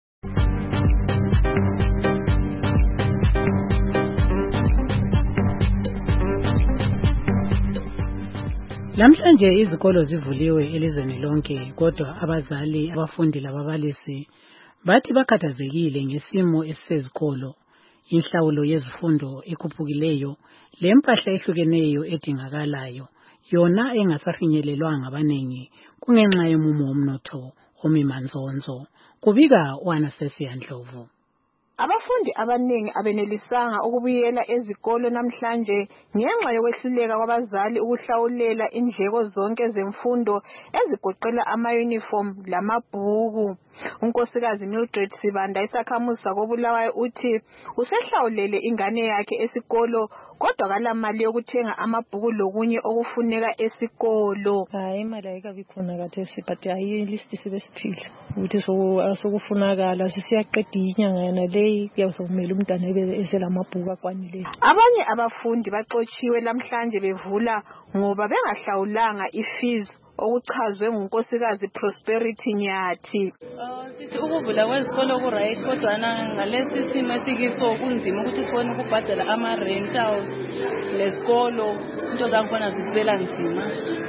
Lamhlanje izikolo zivuliwe elizweni lonke kodwa abazali, abafundi lababalisi bathi bakhathazekile ngesimo esisezikolo, inhlawulo yezifundo ekhuphukileyo lempahla ehlukeneyo edingakalayo yona engasafinyelelwanga abanengi kungenxa yomumo womnotho omimanzonzo. Kubika uAnastasia Ndlovu. Abafundi abanengi abenelisanga ukubuyela ezikolo namhlanje ngenxa yokwehluleka kwabazali ukuhlawulela indleko zonke zemfundo ezigoqela ama-uniform lamabhuku. Unkosikazi Mildred Sibanda isakhamuzi sakobulawayo uthi usehlawulele ingane yakhe esikolo kodwa kalamali yokuthenga amabhuku lokunye okufuneka esikolo. Hayi imali ayikabi khona kathesi but hayi list sibe siphile ukuthi sokufunakala sisiyaqeda inyanga yana leyi kuyawusokumela umntana ebe eselamabhuku akwanileyo. Abanye abafundi baxotshiwe lamhlanje bevula ngoba bengahlawulanga ifees okuchazwe ngunkosikazi Prosperity Nyathi. Sithi ukuvula kwezikolo ku right kodwa ngalesi simo esikiso kunzima ukuthi sifone ukubhadala ama rentals lesikolo, into zakhona zisibela nzima.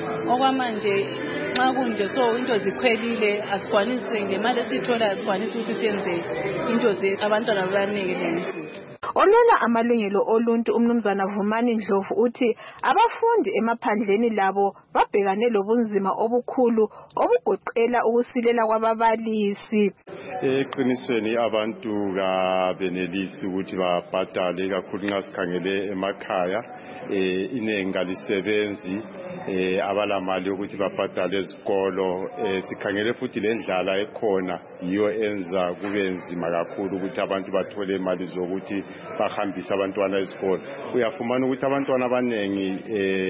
Okwamanje nxa kunje so into zikhwelile asikwanisi ngemali esithola asikwanisi ukuthi siyenze into zethu abantwana abanike. Olwela amalungelo oluntu umnumzana Vumani Ndlovu uthi abafundi emaphandleni labo babhekane lobunzima obukhulu obugoqela ukusilela kwababalisi. Eqinisweni abantu kabenelisi ukuthi babhadale kakhulu nxa sikhangele emakhaya inengi kalisebenzi abalamali ukuthi babhadale ezikolo. Sikhangele futhi lendlala ekhona yiyo enza kube nzima kakhulu ukuthi abantu bathole imali zokuthi bahambise abantwana ezikolo. Uyafumana ukuthi abantwana abanengi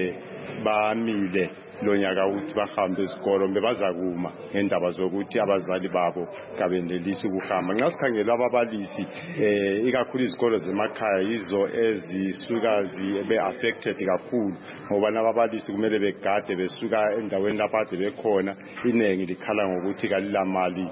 bamile lonyaka ukuthi bahambe ezikolo bebazakuma ngendaba zokuthi abazali babo kabenelisi ukuhamba. Nxa sikhangela ababalisi ikakhulu izikolo zemakhaya yizo ezisuka zibe affected kakhulu ngoba nababalisi kumele begade besuka endaweni lapho ade bekhona, inengi likhala ngokuthi kalilamali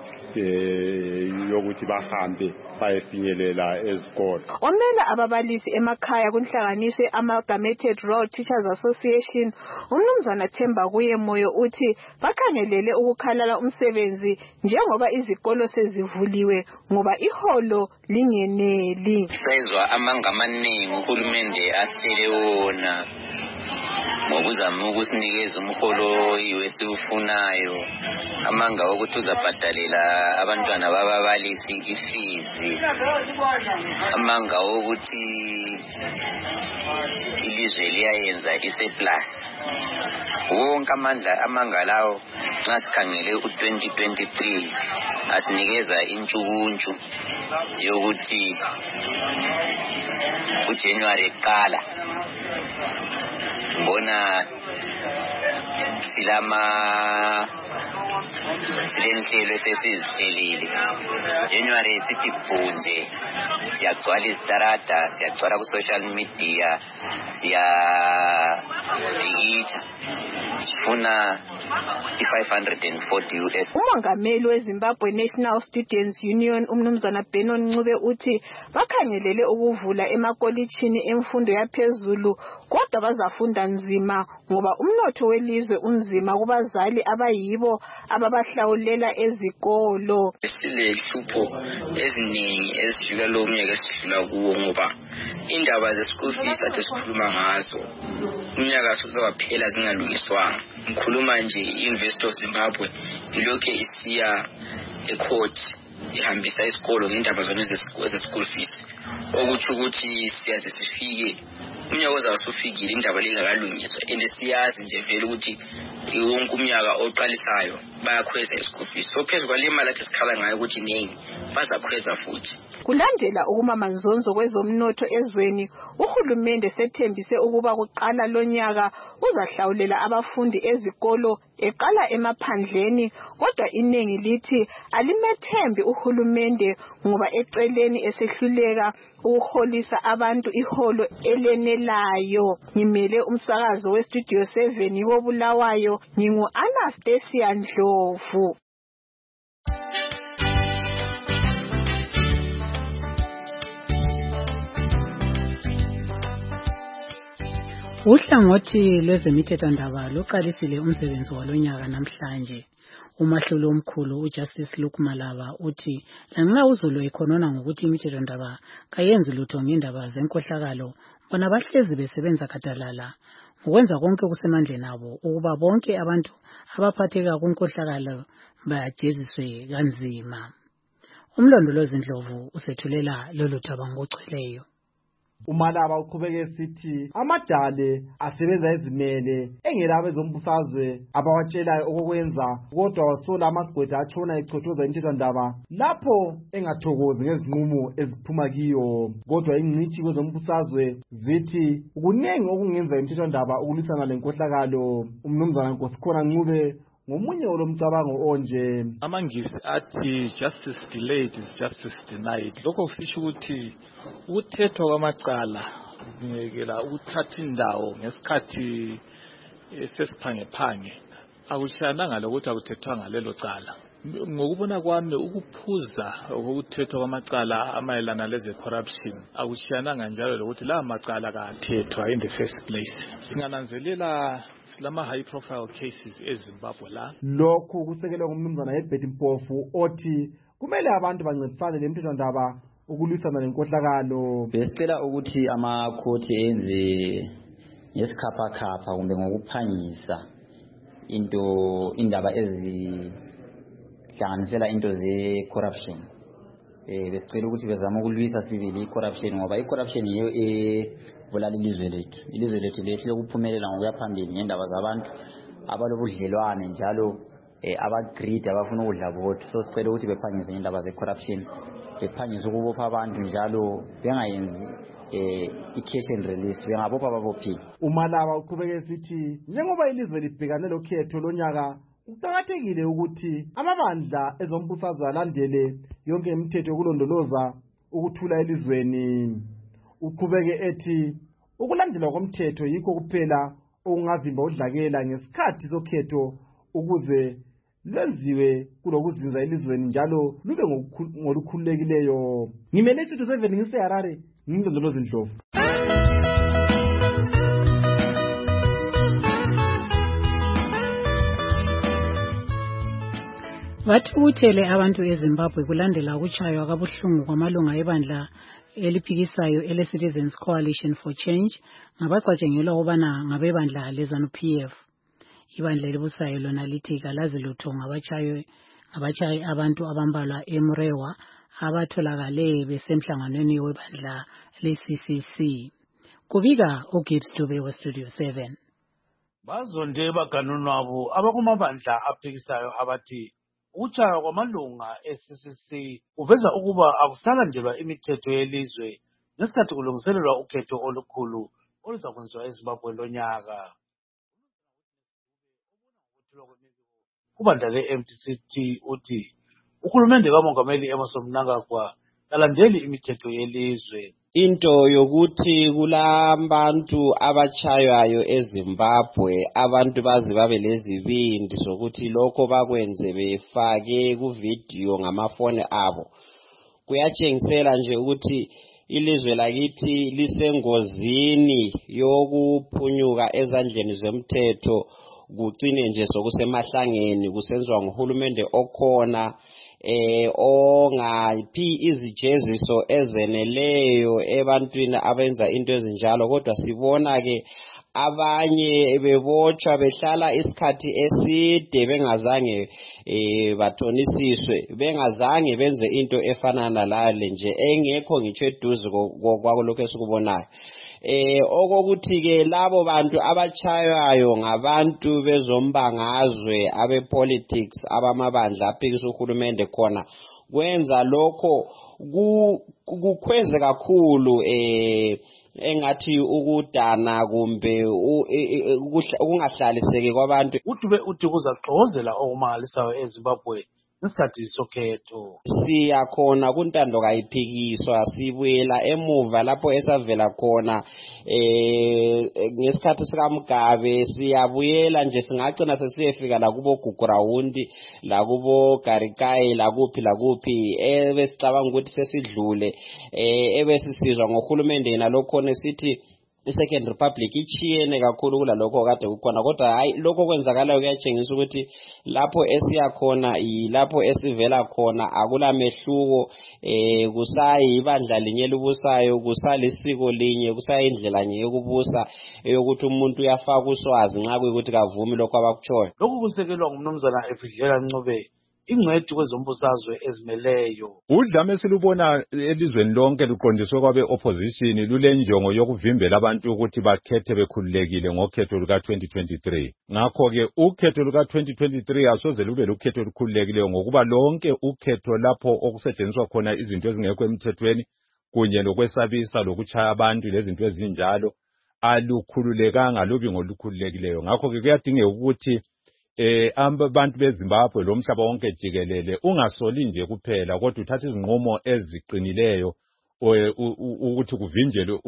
yokuthi bahambe bayefinyelela ezikolo. Omela ababalisi emakhaya kunhlanganiswe Amalgamated Rural Teachers Association umnumzana Themba kuye moyo uthi bakhangelele ukukhalala umsebenzi njengoba izikolo sezivuliwe ngoba iholo lingeneli. Sayizwa amanga amaningi uhulumende asitshele wona ngokuzama ukusinikeza umholo iwesiufunayo, amanga ukuthi uzabhadalela abantwana bababalisi ifizi, amanga ukuthi ilizwe liyayenza isurplus. Wonke amandla amanga lawo nxa sikhangele u-twenty twenty-three asinikeza intshukuntshu yokuthi uJanuary qala mbona silama silenhlelo esesizithelile. January sithi bhunje, siyagcwala izitarata, siyagcwala ku-social media, siyabhikitsha, sifuna i-five hundred forty U S. Umongameli weZimbabwe National Students Union umnumzana Benon Ncube uthi bakhangelele ukuvula emakolitshini emfundo yaphezulu kodwa bazafunda nzima ngoba umnotho welizwe unzima kubazali abayibo ababahlawulela ezikolo. Silehlupho eziningi ezifika lo mnyaka esidlula kuwo ngoba indaba ze-school fees ade sikhuluma ngazo umnyaka sozawaphela zingalungiswanga. Ngikhuluma nje i-University of Zimbabwe ilokhu isiya ecourt ihambisa isikolo ngendaba zona ze-school fees, okuthi ukuthi siyaze sifike umnyaka ozabe usufikile indaba lingakalungiswa and siyazi nje vele ukuthi wonke umnyaka oqalisayo bayakhweza i-school fees. So phezu kwale mali athi sikhala ngayo ukuthi nengi bazakhweza futhi. Kulandela ukumamanzonzo kwezomnotho ezweni, uhulumende sethembise ukuba kuqala lonyaka uzahlawulela abafundi ezikolo eqala emaphandleni, kodwa iningi lithi alimethembi uhulumende ngoba eceleni esehluleka ukuholisa abantu iholo elenelayo. Ngimele umsakazo westudio seven wobulawayo, ngingu Anastasia Ndlovu. Uhlangothi lwezemithethwandaba luqalisile umsebenzi walonyaka namhlanje. Umahlulo omkhulu uJustice Luke Malaba uthi lanxa uzulu ekhonona ngokuthi imithethwandaba kayenzi lutho ngendaba zenkohlakalo, bona bahlezi besebenza kadalala ngokwenza konke kusemandleni abo ukuba bonke abantu abaphatheka kunkohlakalo bajeziswe kanzima. Umlondolozi Ndlovu usethulela lolu thaba ngokugcweleyo. uMalaba uqhubeke esithi amadale asebenza ezimele engela bezombusazwe abawatshelayo okokwenza, kodwa wasola amagqwetha atshona echothoza imithethwandaba lapho engathokozi ngezinqumo eziphuma kiyo. Kodwa ingcitshi kwezombusazwe zithi kunengi okungenza imithethwandaba ukulwisana lenkohlakalo. Umnumzana Nkosikhona Ncube ngomunye olomcabango onje. Amangisi athi justice delayed is justice denied. Lokho kusho ukuthi ukuthethwa kwamacala ngekela ukuthatha indawo ngesikhathi sesiphangephange akushananga lokuthi akuthethwanga lelo cala. Ngokubona kwami ukuphuza ukuthethwa kwamacala amayelana leze corruption akushananga njalo lokuthi la macala kathethwa in the first place. Singananzelela silama high profile cases eZimbabwe la. Lokhu kusekelwe ngumnumzana Herbert Mpofu othi kumele abantu bancedisane lemithethwandaba ukulwisana lenkohlakalo. Besicela ukuthi amakhoti enze ngesikhapha khapha kumbe ngokuphangisa into indaba ezi hlanganisela into ze corruption. Eh besicela ukuthi bezama ukulwisa sibili i corruption ngoba i corruption yiyo evulala ilizwe lethu. Ilizwe lethu lehle ukuphumelela ngokuya phambili ngendaba zabantu abalobudlelwane njalo eh abagreed abafuna ukudla bodwa. So sicela ukuthi bephangise indaba ze corruption, bephangise ukubopha abantu njalo bengayenzi eh i-cash and release, bengabopha ababophi. uMalaba uqhubeke esithi njengoba ilizwe libhekane lokhetho lonyaka kuqakathekile ukuthi amabandla ezombusazwe alandele yonke imithetho yokulondoloza ukuthula elizweni. Uqhubeke ethi ukulandelwa komthetho yikho kuphela okungavimba udlakela ngesikhathi sokhetho ukuze lwenziwe kulokuzinza elizweni njalo lube ngolukhululekileyo. Ngimele istudio seven ngiseHarare, ngimlondolozi Ndlovu. Bathukuthele abantu eZimbabwe kulandela ukutshaywa kabuhlungu kwamalunga ebandla eliphikisayo ele-Citizens Coalition for Change ngabacatshengelwa ukubana ngabebandla leZANU-P F. Ibandla elibusayo lona lithi kalazi lutho ngabatshayo ngabatshayi abantu abambalwa eMrewa abatholakale besemhlanganweni webandla le-C C C. Kubika uGibbs Dube weStudio seven. Bazonde baganunwabo abakumabandla aphikisayo abathi ukutshaywa kwamalunga e-C C C uveza ukuba akusalandelwa imithetho yelizwe ngesikhathi kulungiselelwa ukhetho olukhulu oluza kwenziwa eZimbabwe lonyaka. Kubandla le-M D C T uthi uhulumende kaMongameli Emmerson Mnangagwa kalandeli imithetho yelizwe. Into yokuthi kulabantu abachaywayo eZimbabwe abantu baze babe lezibindi sokuthi lokho bakwenze befake ku video ngamafoni abo kuyatshengisela nje ukuthi ilizwe lakithi lisengozini yokuphunyuka ezandleni zomthetho kucine nje sokusemahlangeni kusenzwa nguhulumende okhona eh ongaphi izijeziso ezeneleyo ebantwini abenza into ezinjalo. Kodwa sibona ke abanye bebotshwa behlala isikhathi eside bengazange eh bathonisiswe, bengazange benze into efana nalale nje engekho ngitsho eduze kwalokho esikubonayo. Eh okokuthi ke labo bantu abachaywayo ngabantu bezombangazwe abe politics abamabandla aphikisa uhulumende khona kwenza lokho kukhweze kakhulu eh engathi ukudana kumbe ukungahlaliseki kwabantu. Utube uthi kuzaxozela okumangalisayo eZimbabwe ngesikhathi sokhetho. Siyakhona kuntando kayiphikiswa sibuyela emuva lapho esavela khona eh ngesikhathi sikaMgabe siyabuyela nje singagcina sesiyefika la kubo Gugurawundi la kubo Garikai la kuphi la kuphi ebesicabanga ukuthi sesidlule eh ebesisizwa ngohulumende yena lokhona sithi iSecond Republic ichiyene kakhulu kulalokho kade kukhona kodwa hayi lokho kwenzakalayo kuyatshengisa ukuthi lapho esiyakhona yilapho esivela khona akulamehluko eh kusayi ibandla linye libusayo kusalisiko linye kusayindlela nye yokubusa eyokuthi umuntu uyafaka uswazi nxa kuyikuthi kavumi lokho abakutshoyo. Lokhu kusekelwa ngumnumzana Efidlela Ncube ingcwethi kwezombusazwe ezimeleyo. Udlame esilubona elizweni lonke luqondiswe kwabe opposition lulenjongo yokuvimbela abantu ukuthi bakhethe bekhululekile ngokhetho luka twenty twenty-three. Ngakho ke ukhetho luka twenty twenty-three asoze lube lukhetho olukhululekileyo ngokuba lonke ukhetho lapho okusetshenziswa khona izinto ezingekho emthethweni kunye lokwesabisa lokutshaya abantu lezinto ezinjalo alukhululekanga lubi ngolukhululekileyo. Ngakho ke kuyadingeka ukuthi eh abantu beZimbabwe lomhlaba wonke jikelele ungasoli nje kuphela kodwa uthatha izinqumo eziqinileyo ukuthi kuvinjelwe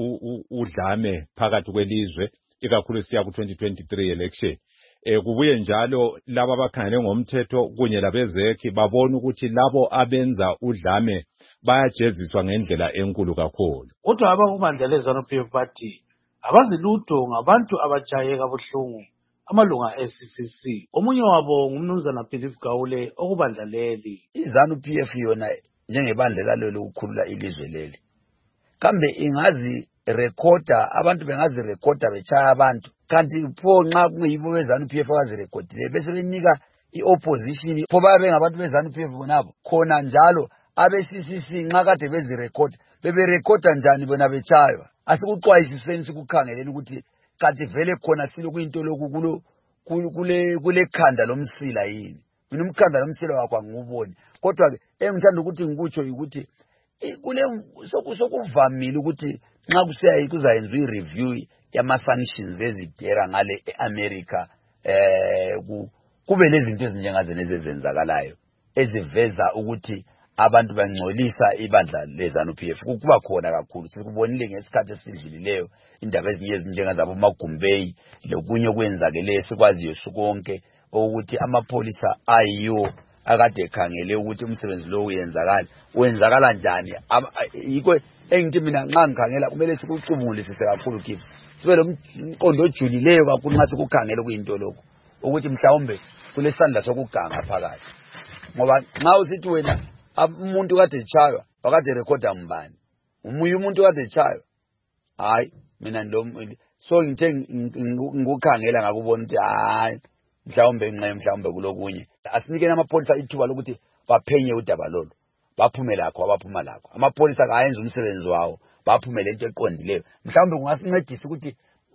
udlame phakathi kwelizwe ikakhulu siya ku twenty twenty-three election. Eh kubuye njalo laba abakhangele ngomthetho kunye labezekhi babona ukuthi labo abenza udlame bayajeziswa ngendlela enkulu kakhulu. Kodwa abakumandla ZANU-P F bathi abazilutho ngabantu abajayeka buhlungu amalunga e-C C C. Omunye wabo ngumnumzana Philip Gawule okubandla leli. iZANU-P F yona njengebandla lalo lokukhulula ilizwe leli kambe ingazi recorder abantu bengazi recorder bechaya abantu kanti pho nxa kuyibo beZANU-P F abazi recordile bese benika iopposition pho babe ngabantu beZANU-P F bonabo khona njalo abe-C C C nxa kade bezi record bebe recorder njani bona bechaywa. Asikuxwayisiseni sikukhangeleni ukuthi kanti vele khona silo kuyinto lokukulo kule kule khanda lomsila yini. Mina umkhanda lomsila wakho anguboni kodwa ke engithanda ukuthi ngikutsho ukuthi kule sokuvamile ukuthi nxa kusiya kuzayenzwa i-review yama sanctions ezidera ngale eAmerica eh kube lezinto ezinjengazene ezenzakalayo eziveza ukuthi abantu bangcolisa ibandla leZANU-P F kuba khona kakhulu sikubonile ngesikhathi esidlulileyo indaba ezinye ezinjengazabo Magumbey lokunye kwenzakele sikwaziyo sonke ukuthi amapolisa ayiyo akade ekhangele ukuthi umsebenzi lo uyenzakala wenzakala njani. Yikho engithi mina nxa ngikhangela kumele sikucubungulisise kakhulu kids sibe lo mqondo ojulileyo kakhulu nxa sikukhangela kuyinto lokho ukuthi mhlawumbe kulesandla sokuganga phakathi ngoba nxa usithi wena umuntu kade echaywa wakade recorder mbani umunye umuntu kade echaywa hayi mina ndo so ngithe ngikukhangela ngakubona ukuthi hayi mhlawumbe nqe mhlawumbe kulokunye asinikeni amapolisa ithuba lokuthi baphenye udaba lolo baphumela lakho abaphuma lakho amapolisa akayenza umsebenzi wawo baphumela into eqondileyo mhlawumbe kungasincedisa ukuthi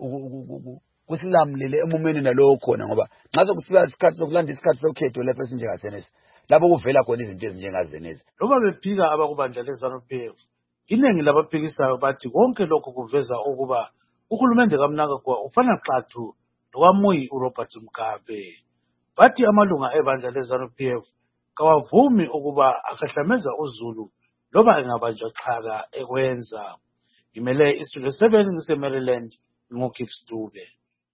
kusilamlele emumeni nalowo khona ngoba nxa sokusiba isikhathi sokulanda isikhathi sokhetho lapho esinjengasenesi lapho kuvela khona izinto ezinjengazenezi. Loba bephika abakubandla leZANU-P F iningi labaphikisayo bathi konke lokho kuveza ukuba uhulumende kaMnangagwa ufana xathu lokaMuyi uRobert Mugabe. Bathi amalunga ebandla leZANU-P F kawavumi ukuba akahlameza uZulu loba engabanjwa xhaka ekwenza. Ngimele iStudio seven ngise-Maryland ngoKips Dube.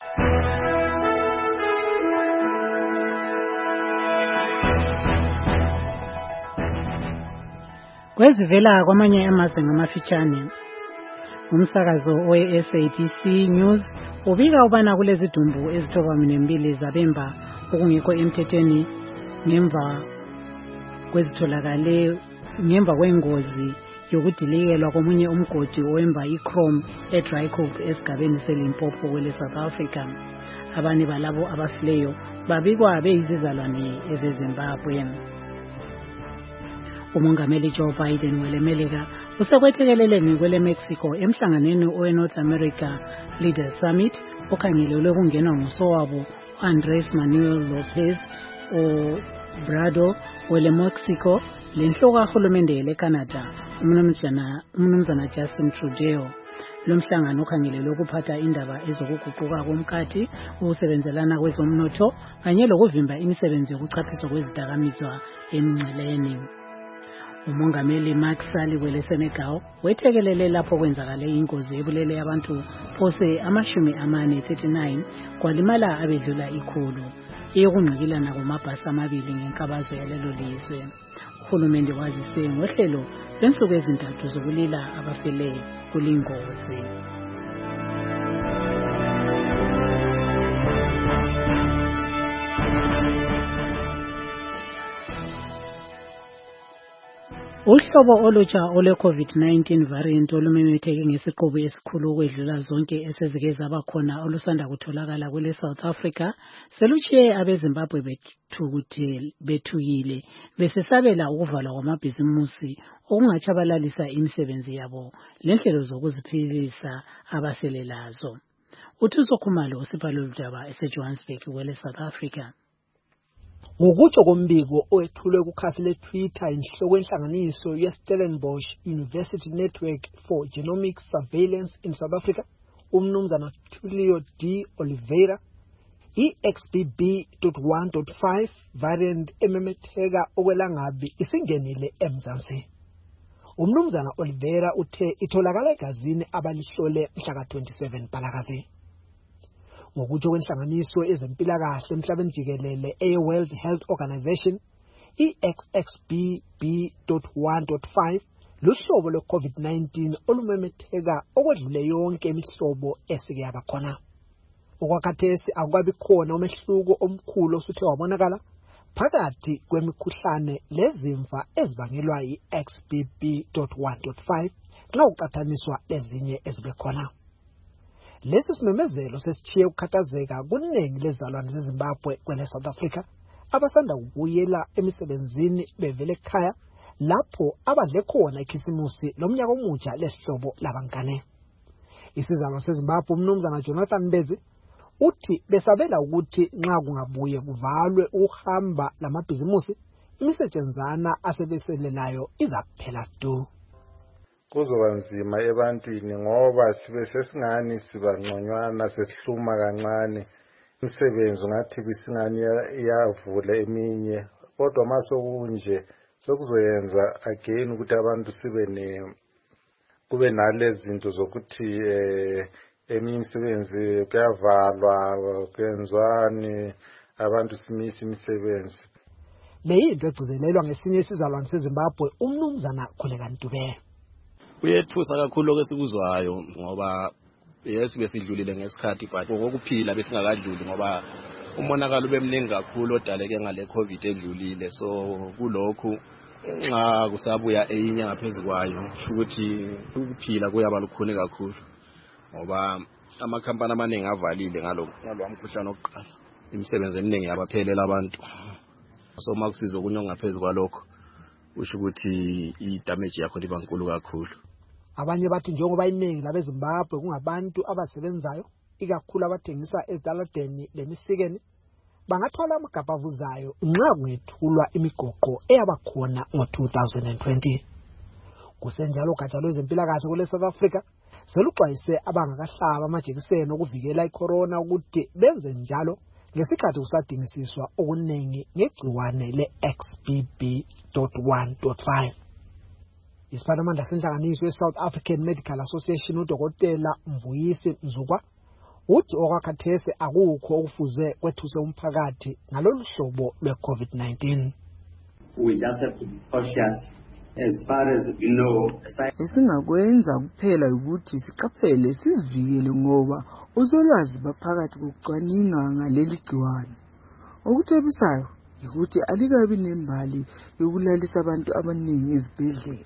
Kwezivela kwamanye amazwe ngamafitshane umsakazo we-S A B C News ubika ubana kulezidumbu ezithobaminembili zabemba okungekho emthethweni ngemva kwezitholakale ngemva kwengozi yokudilikelwa komunye umgodi owemba iChrome eDriekoop esigabeni seLimpopo kwele South Africa. Abanye balabo abafileyo babikwa beyizizalwane ezeZimbabwe. Umongameli Joe Biden welemelika usekwethekeleleni kwele Mexico emhlanganweni owe-North America Leaders Summit okhangelelwe kungenwa ngusowabo Andres Manuel Lopez Brado wele Mexico lenhloko kahulumende leCanada umnumzana umnumzana Justin Trudeau. Lomhlangano ukhangelelwe ukuphatha indaba ezokuguquka komkhathi, ukusebenzelana kwezomnotho kanye lokuvimba imisebenzi yokuchaphiswa kwezidakamizwa emngceleni. Umongameli Macky Sall wele Senegal wethekelele lapho kwenzakale ingozi ebulele abantu phose amashumi amane thirty-nine kwalimala abedlula ikhulu eyokungqikilana kwamabhasi amabili ngenkabazo yalelo lizwe. Uhulumende wazise ngohlelo lwensuku ezintathu zokulila abafele kulingozi. Uhlobo olutsha ole COVID nineteen variant olumemetheke ngesiqubu esikhulu ukwedlula zonke esezike zaba khona olusanda kutholakala kwele South Africa selutshiye abeZimbabwe bethukuthele bethukile besesabela ukuvalwa kwamabhizimusi okungatshabalalisa imisebenzi yabo lenhlelo zokuziphilisa abaselelazo. Uthuso Khumalo usiphalwe udaba eseJohannesburg kwele South Africa. Ngokutsho kombiko owethulwe kukhasi le-Twitter inhloko yenhlanganiso ye-Stellenbosch University Network for Genomic Surveillance in South Africa, umnumzana Tulio D. Oliveira, i-X B B one point five variant ememetheka okwelangabi isingenile eMzansi. Umnumzana Oliveira uthe itholakala egazini abalihlole mhla twenty-seven Phalakazi. Ngokutsho kwenhlanganiso ezempilakahle emhlabeni jikelele e-World Health Organization, i-X X B B one point five luhlobo lwe-COVID nineteen olumemetheka okwedlule yonke imihlobo esike yaba khona. Okwakhathesi akukabi khona umehluko omkhulu osuthe wabonakala phakathi kwemikhuhlane lezimva ezibangelwa yi-X B B one point five nxa kuqathaniswa lezinye ezibe khona. Lesi simemezelo sesitshiye ukukhathazeka kuningi lezalwane zeZimbabwe kwele South Africa abasanda kubuyela emisebenzini bevele ekhaya lapho abadle khona ikhisimusi lomnyaka omutsha lesihlobo labankane. Isizalwane seZimbabwe umnumzana Jonathan Mbezi uthi besabela ukuthi nxa kungabuye kuvalwe ukuhamba lamabhizimusi imisetshenzana asebeselelayo izakuphela tu. Kuzoba nzima ebantwini ngoba sibe sesingani sibangconywana sesihluma kancane umsebenzi ngathi bisingani iyavula eminye kodwa masokunje sokuzoyenza again ukuthi abantu sibe ne kube nalezi zinto zokuthi eh eminye imisebenzi kuyavalwa kwenzwani abantu simisa imisebenzi. Leyinto egcizelelwa ngesinye isizalwane seZimbabwe umnumzana Khuleka Ntube. Kuyethusa kakhulu okwesikuzwayo ngoba yesi besidlulile ngesikhathi but ngokuphila besingakadluli ngoba umonakalo ubemningi kakhulu odaleke ngale COVID edlulile, so kulokhu nxa kusabuya eyinye ngaphezulu kwayo ukuthi ukuphila kuyaba lukhuni kakhulu ngoba amakhampani amaningi avalile ngalo ngalo mkhuhlane oqala, imisebenzi eminingi yabaphelela abantu, so makusizo kunye ngaphezulu kwalokho usho ukuthi i-damage yakho liba nkulu kakhulu. Abanye bathi njengoba iningi labeZimbabwe kungabantu abasebenzayo ikakhulu abathengisa ezidaladeni lemisikeni bangathola amagabha avuzayo nxa kungethulwa imigoqo eyabakhona ngo two thousand twenty. Kusenjalo ugatsha lwezempilakahle kule South Africa seluxwayise abangakahlaba amajekiseni okuvikela icorona ukuthi benze njalo ngesikhathi kusadingisiswa okuningi ngegciwane le-X B B one point five. Isiphathimandla senhlanganiso ye-South African Medical Association uDokotela Mvuyisi Mzukwa uthi okwakhathesi akukho okufuze kwethuse umphakathi ngalolu hlobo lwe-COVID nineteen. We just have to be cautious as far as we know. Esingakwenza kuphela ukuthi siqaphele sizivikele ngoba uzolwazi baphakathi kokucwaninga ngaleli gciwane. Okuthebisayo ukuthi alikabi nembali yokulalisa abantu abaningi ezibhedlela.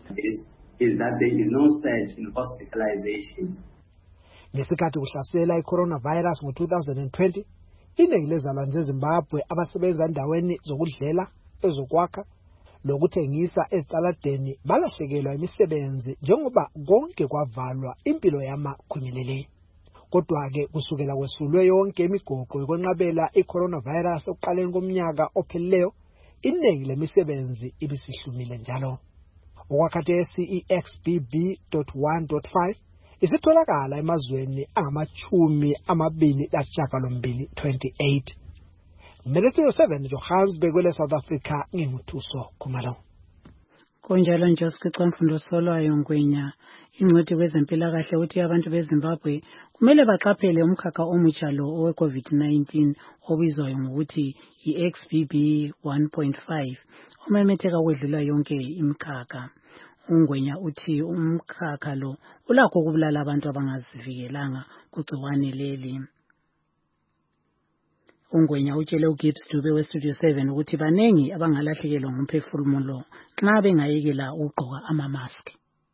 Is that there is no surge in hospitalizations. Ngesikhathi kuhlasela i-coronavirus ngo two thousand twenty, iningi lezalwane zeZimbabwe abasebenza endaweni zokudlela, ezokwakha lokuthengisa ezitaladeni balahlekelwa imisebenzi njengoba konke kwavalwa impilo yama khunyelela. Kodwa-ke kusukela kwesulwe yonke imigoqo yokwenqabela i-coronavirus okuqaleni komnyaka ophelileyo, iningi lemisebenzi ibisihlumile njalo. Okwakhathesi i-X B B one point five isitholakala emazweni angamachumi amabili lasishiyagalombili twenty-eight. Melethio seven Johannesburg kwele South Africa nginguthuso Khumalo. Konjalo nje siqhaqhamfundo solwayo ngwenya ingcwadi kwezempilakahle uthi abantu beZimbabwe kumele baqaphele umkhakha omutsha lo owe COVID nineteen obizwayo ngokuthi i-X B B one point five omemetheka wedlula yonke imkhakha. Ungwenya uthi umkhakha lo ulakho ukubulala abantu abangazivikelanga kugciwane leli. Ungwenya utshele uGibbs Dube weStudio seven ukuthi banengi abangalahlekelwa ngumphefumulo nxa bengayekela ugqoka ama-mask.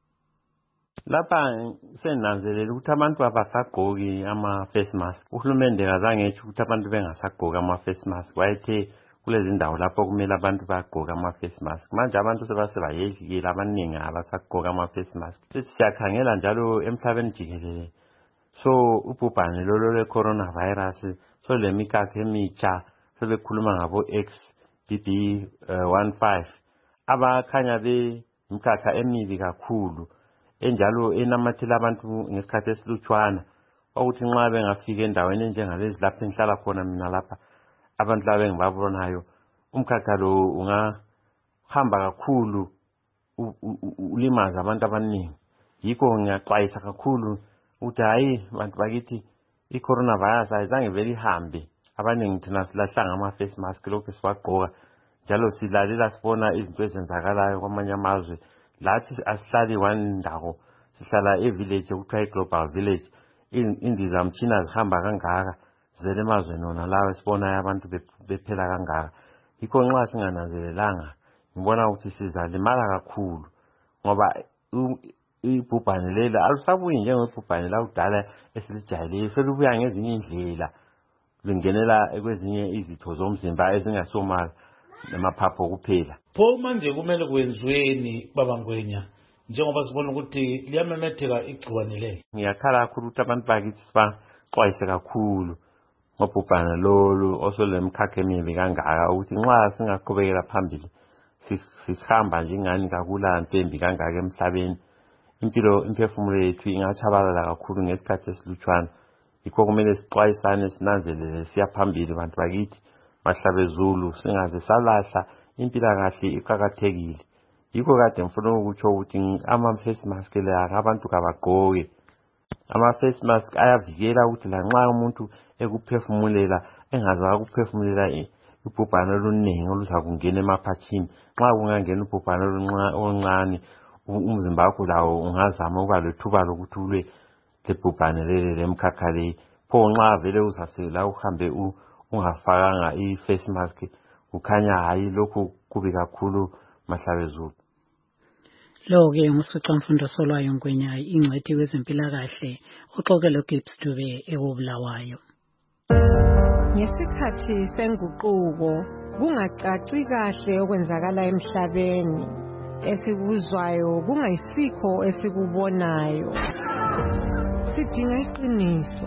Lapha senanzelela ukuthi abantu abasagqoki ama-face mask. Uhulumende kazange etsho ukuthi abantu bengasagqoki ama-face mask. Wayethe kulezi ndawo lapho kumele abantu bagqoke ama-face mask. Manje abantu sebasebayekela abaningi abasagqoka ama-face mask. Sithi siyakhangela njalo emhlabeni jikelele. So ubhubhane lolo lwe-coronavirus so le mikakhe emitsha sebekhuluma ngabo X B B one point five abakhanya be imikakha emibi kakhulu enjalo enamathela abantu ngesikhathi esilutshwana ukuthi nxa bengafika endaweni enjengalezi lapha engihlala khona mina lapha abantu laba engibabonayo umkhakha lo ungahamba kakhulu ulimaza abantu abaningi. Yikho ngiyaxwayisa kakhulu ukuthi hayi bantu bakithi i-coronavirus ayizange vele ihambe. Abaningi thina silahlanga ama-face mask lokhu siwagqoka njalo silalela sibona izinto ezenzakalayo kwamanye amazwe. Lathi asihlali one ndawo sihlala e-village okuthiwa i-global village. Indizamtshina zihamba kangaka zele emazweni wona lawo sibonayo abantu bephela kangaka. Yikho nxa singananzelelanga ngibona ukuthi sizalimala kakhulu ngoba ibhubhane leli alusabuyi njengebhubhane lakudala esilijayele selibuya ngezinye indlela lingenela kwezinye izitho zomzimba ezingasomala namaphapho kuphela. Pho manje kumele kwenziweni babangwenya njengoba sibona ukuthi liyamemetheka igciwane leli? Ngiyakhala kakhulu ukuthi abantu bakithi sibaxwayise kakhulu ngobhubhane lolu osolemkhakha emibi kangaka ukuthi nxa singaqhubekela phambili sihamba njengani kakula ntembi kangaka emhlabeni impilo imphefumulo yethu ingatshabalala kakhulu ngesikhathi esilutshwana. Yikho kumele sixwayisane sinanzelele siya phambili bantu bakithi mahlabezulu singaze salahla impilakahle iqhakathekile. Yikho kade ngifuna ukutsho ukuthi ama-face mask la abantu kabagqoke. Ama-face mask ayavikela ukuthi lanxa umuntu ekuphefumulela engaze akuphefumulela ibhubhane oluningi oluzakungena emaphatshini. Nxa kungangena ubhubhane oluncane umzimba wakho lawo ungazama ukuba lethuba lokuthi ulwe lebhubhane leli lemkhakha leyi. Pho nxa vele uzasela uhambe ungafakanga i-face mask kukhanya hayi lokhu kubi kakhulu mahlabezulu. Lo-ke ngusiqamfundo solwayo ngwenya ingcweti kwezempilakahle uxokelo Gibbs Dube ekubulawayo. Ngesikhathi senguquko kungacaci kahle okwenzakala emhlabeni. Esikuzwayo kungayisikho esikubonayo. Sidinga iqiniso.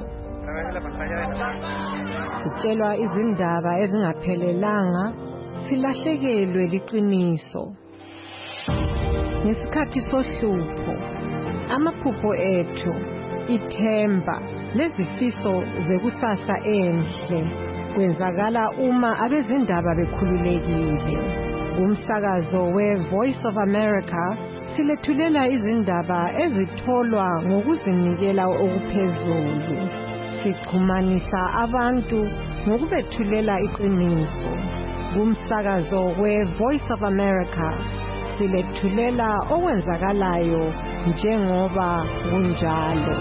Sitshelwa izindaba ezingaphelelanga, silahlekelwe liqiniso. Ngesikhathi sohlupho, amaphupho ethu, ithemba, lezifiso zekusasa enhle kwenzakala uma abezindaba bekhululekile. Umsakazo we-Voice of America silethulela izindaba ezitholwa ngokuzinikela okuphezulu. Sixhumanisa abantu ngokubethulela iqiniso. Umsakazo we-Voice of America silethulela okwenzakalayo njengoba kunjalo.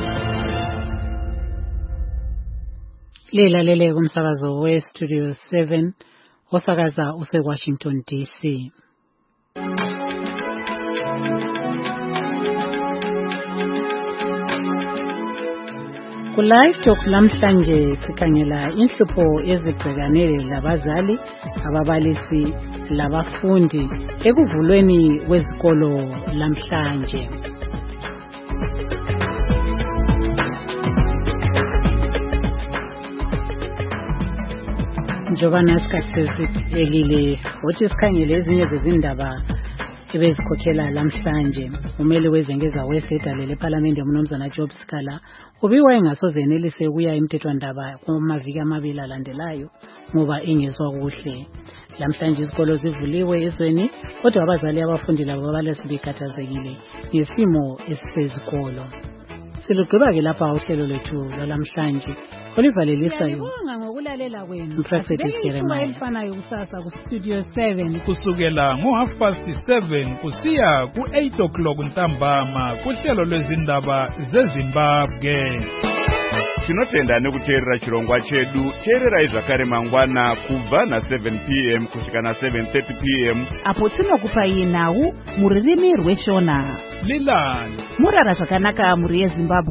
Lilalele kumsakazo we-Studio seven osakaza use-Washington D C. Ku-Live Talk namhlanje sikhangela inhlupho ezibhekane labazali, ababalisi labafundi ekuvulweni kwezikolo namhlanje. njengoba nasikhathi sesiphelile uthi sikhangele ezinye zezindaba ebezikhokhela lamhlanje. Umeli wezengeza wesedalele eParliament uMnumzana Job Sikala ubiwa engasoze enelise ukuya emthethwandaba kumaviki amabili alandelayo ngoba ingezwa kuhle. Lamhlanje izikolo zivuliwe ezweni kodwa abazali abafundi labo babalesi bekhathazekile ngesimo esizikolo. Silugqiba ke lapha uhlelo lethu lwalamhlanje. Oliver Lelisayo ngibonga ngokulalela kwenu. Mprofeti Jeremiah elifanayo kusasa ku studio seven kusukela ngo half past seven kusiya ku eight o'clock ntambama kuhlelo lwezindaba zeZimbabwe. Tinotenda nekuteerera chirongwa chedu. Teerera zvakare mangwana kubva na seven p m kusvika na seven thirty p m apo tinokupai nhau muririmi rweshona. Lilani murara zvakanaka muri yeZimbabwe.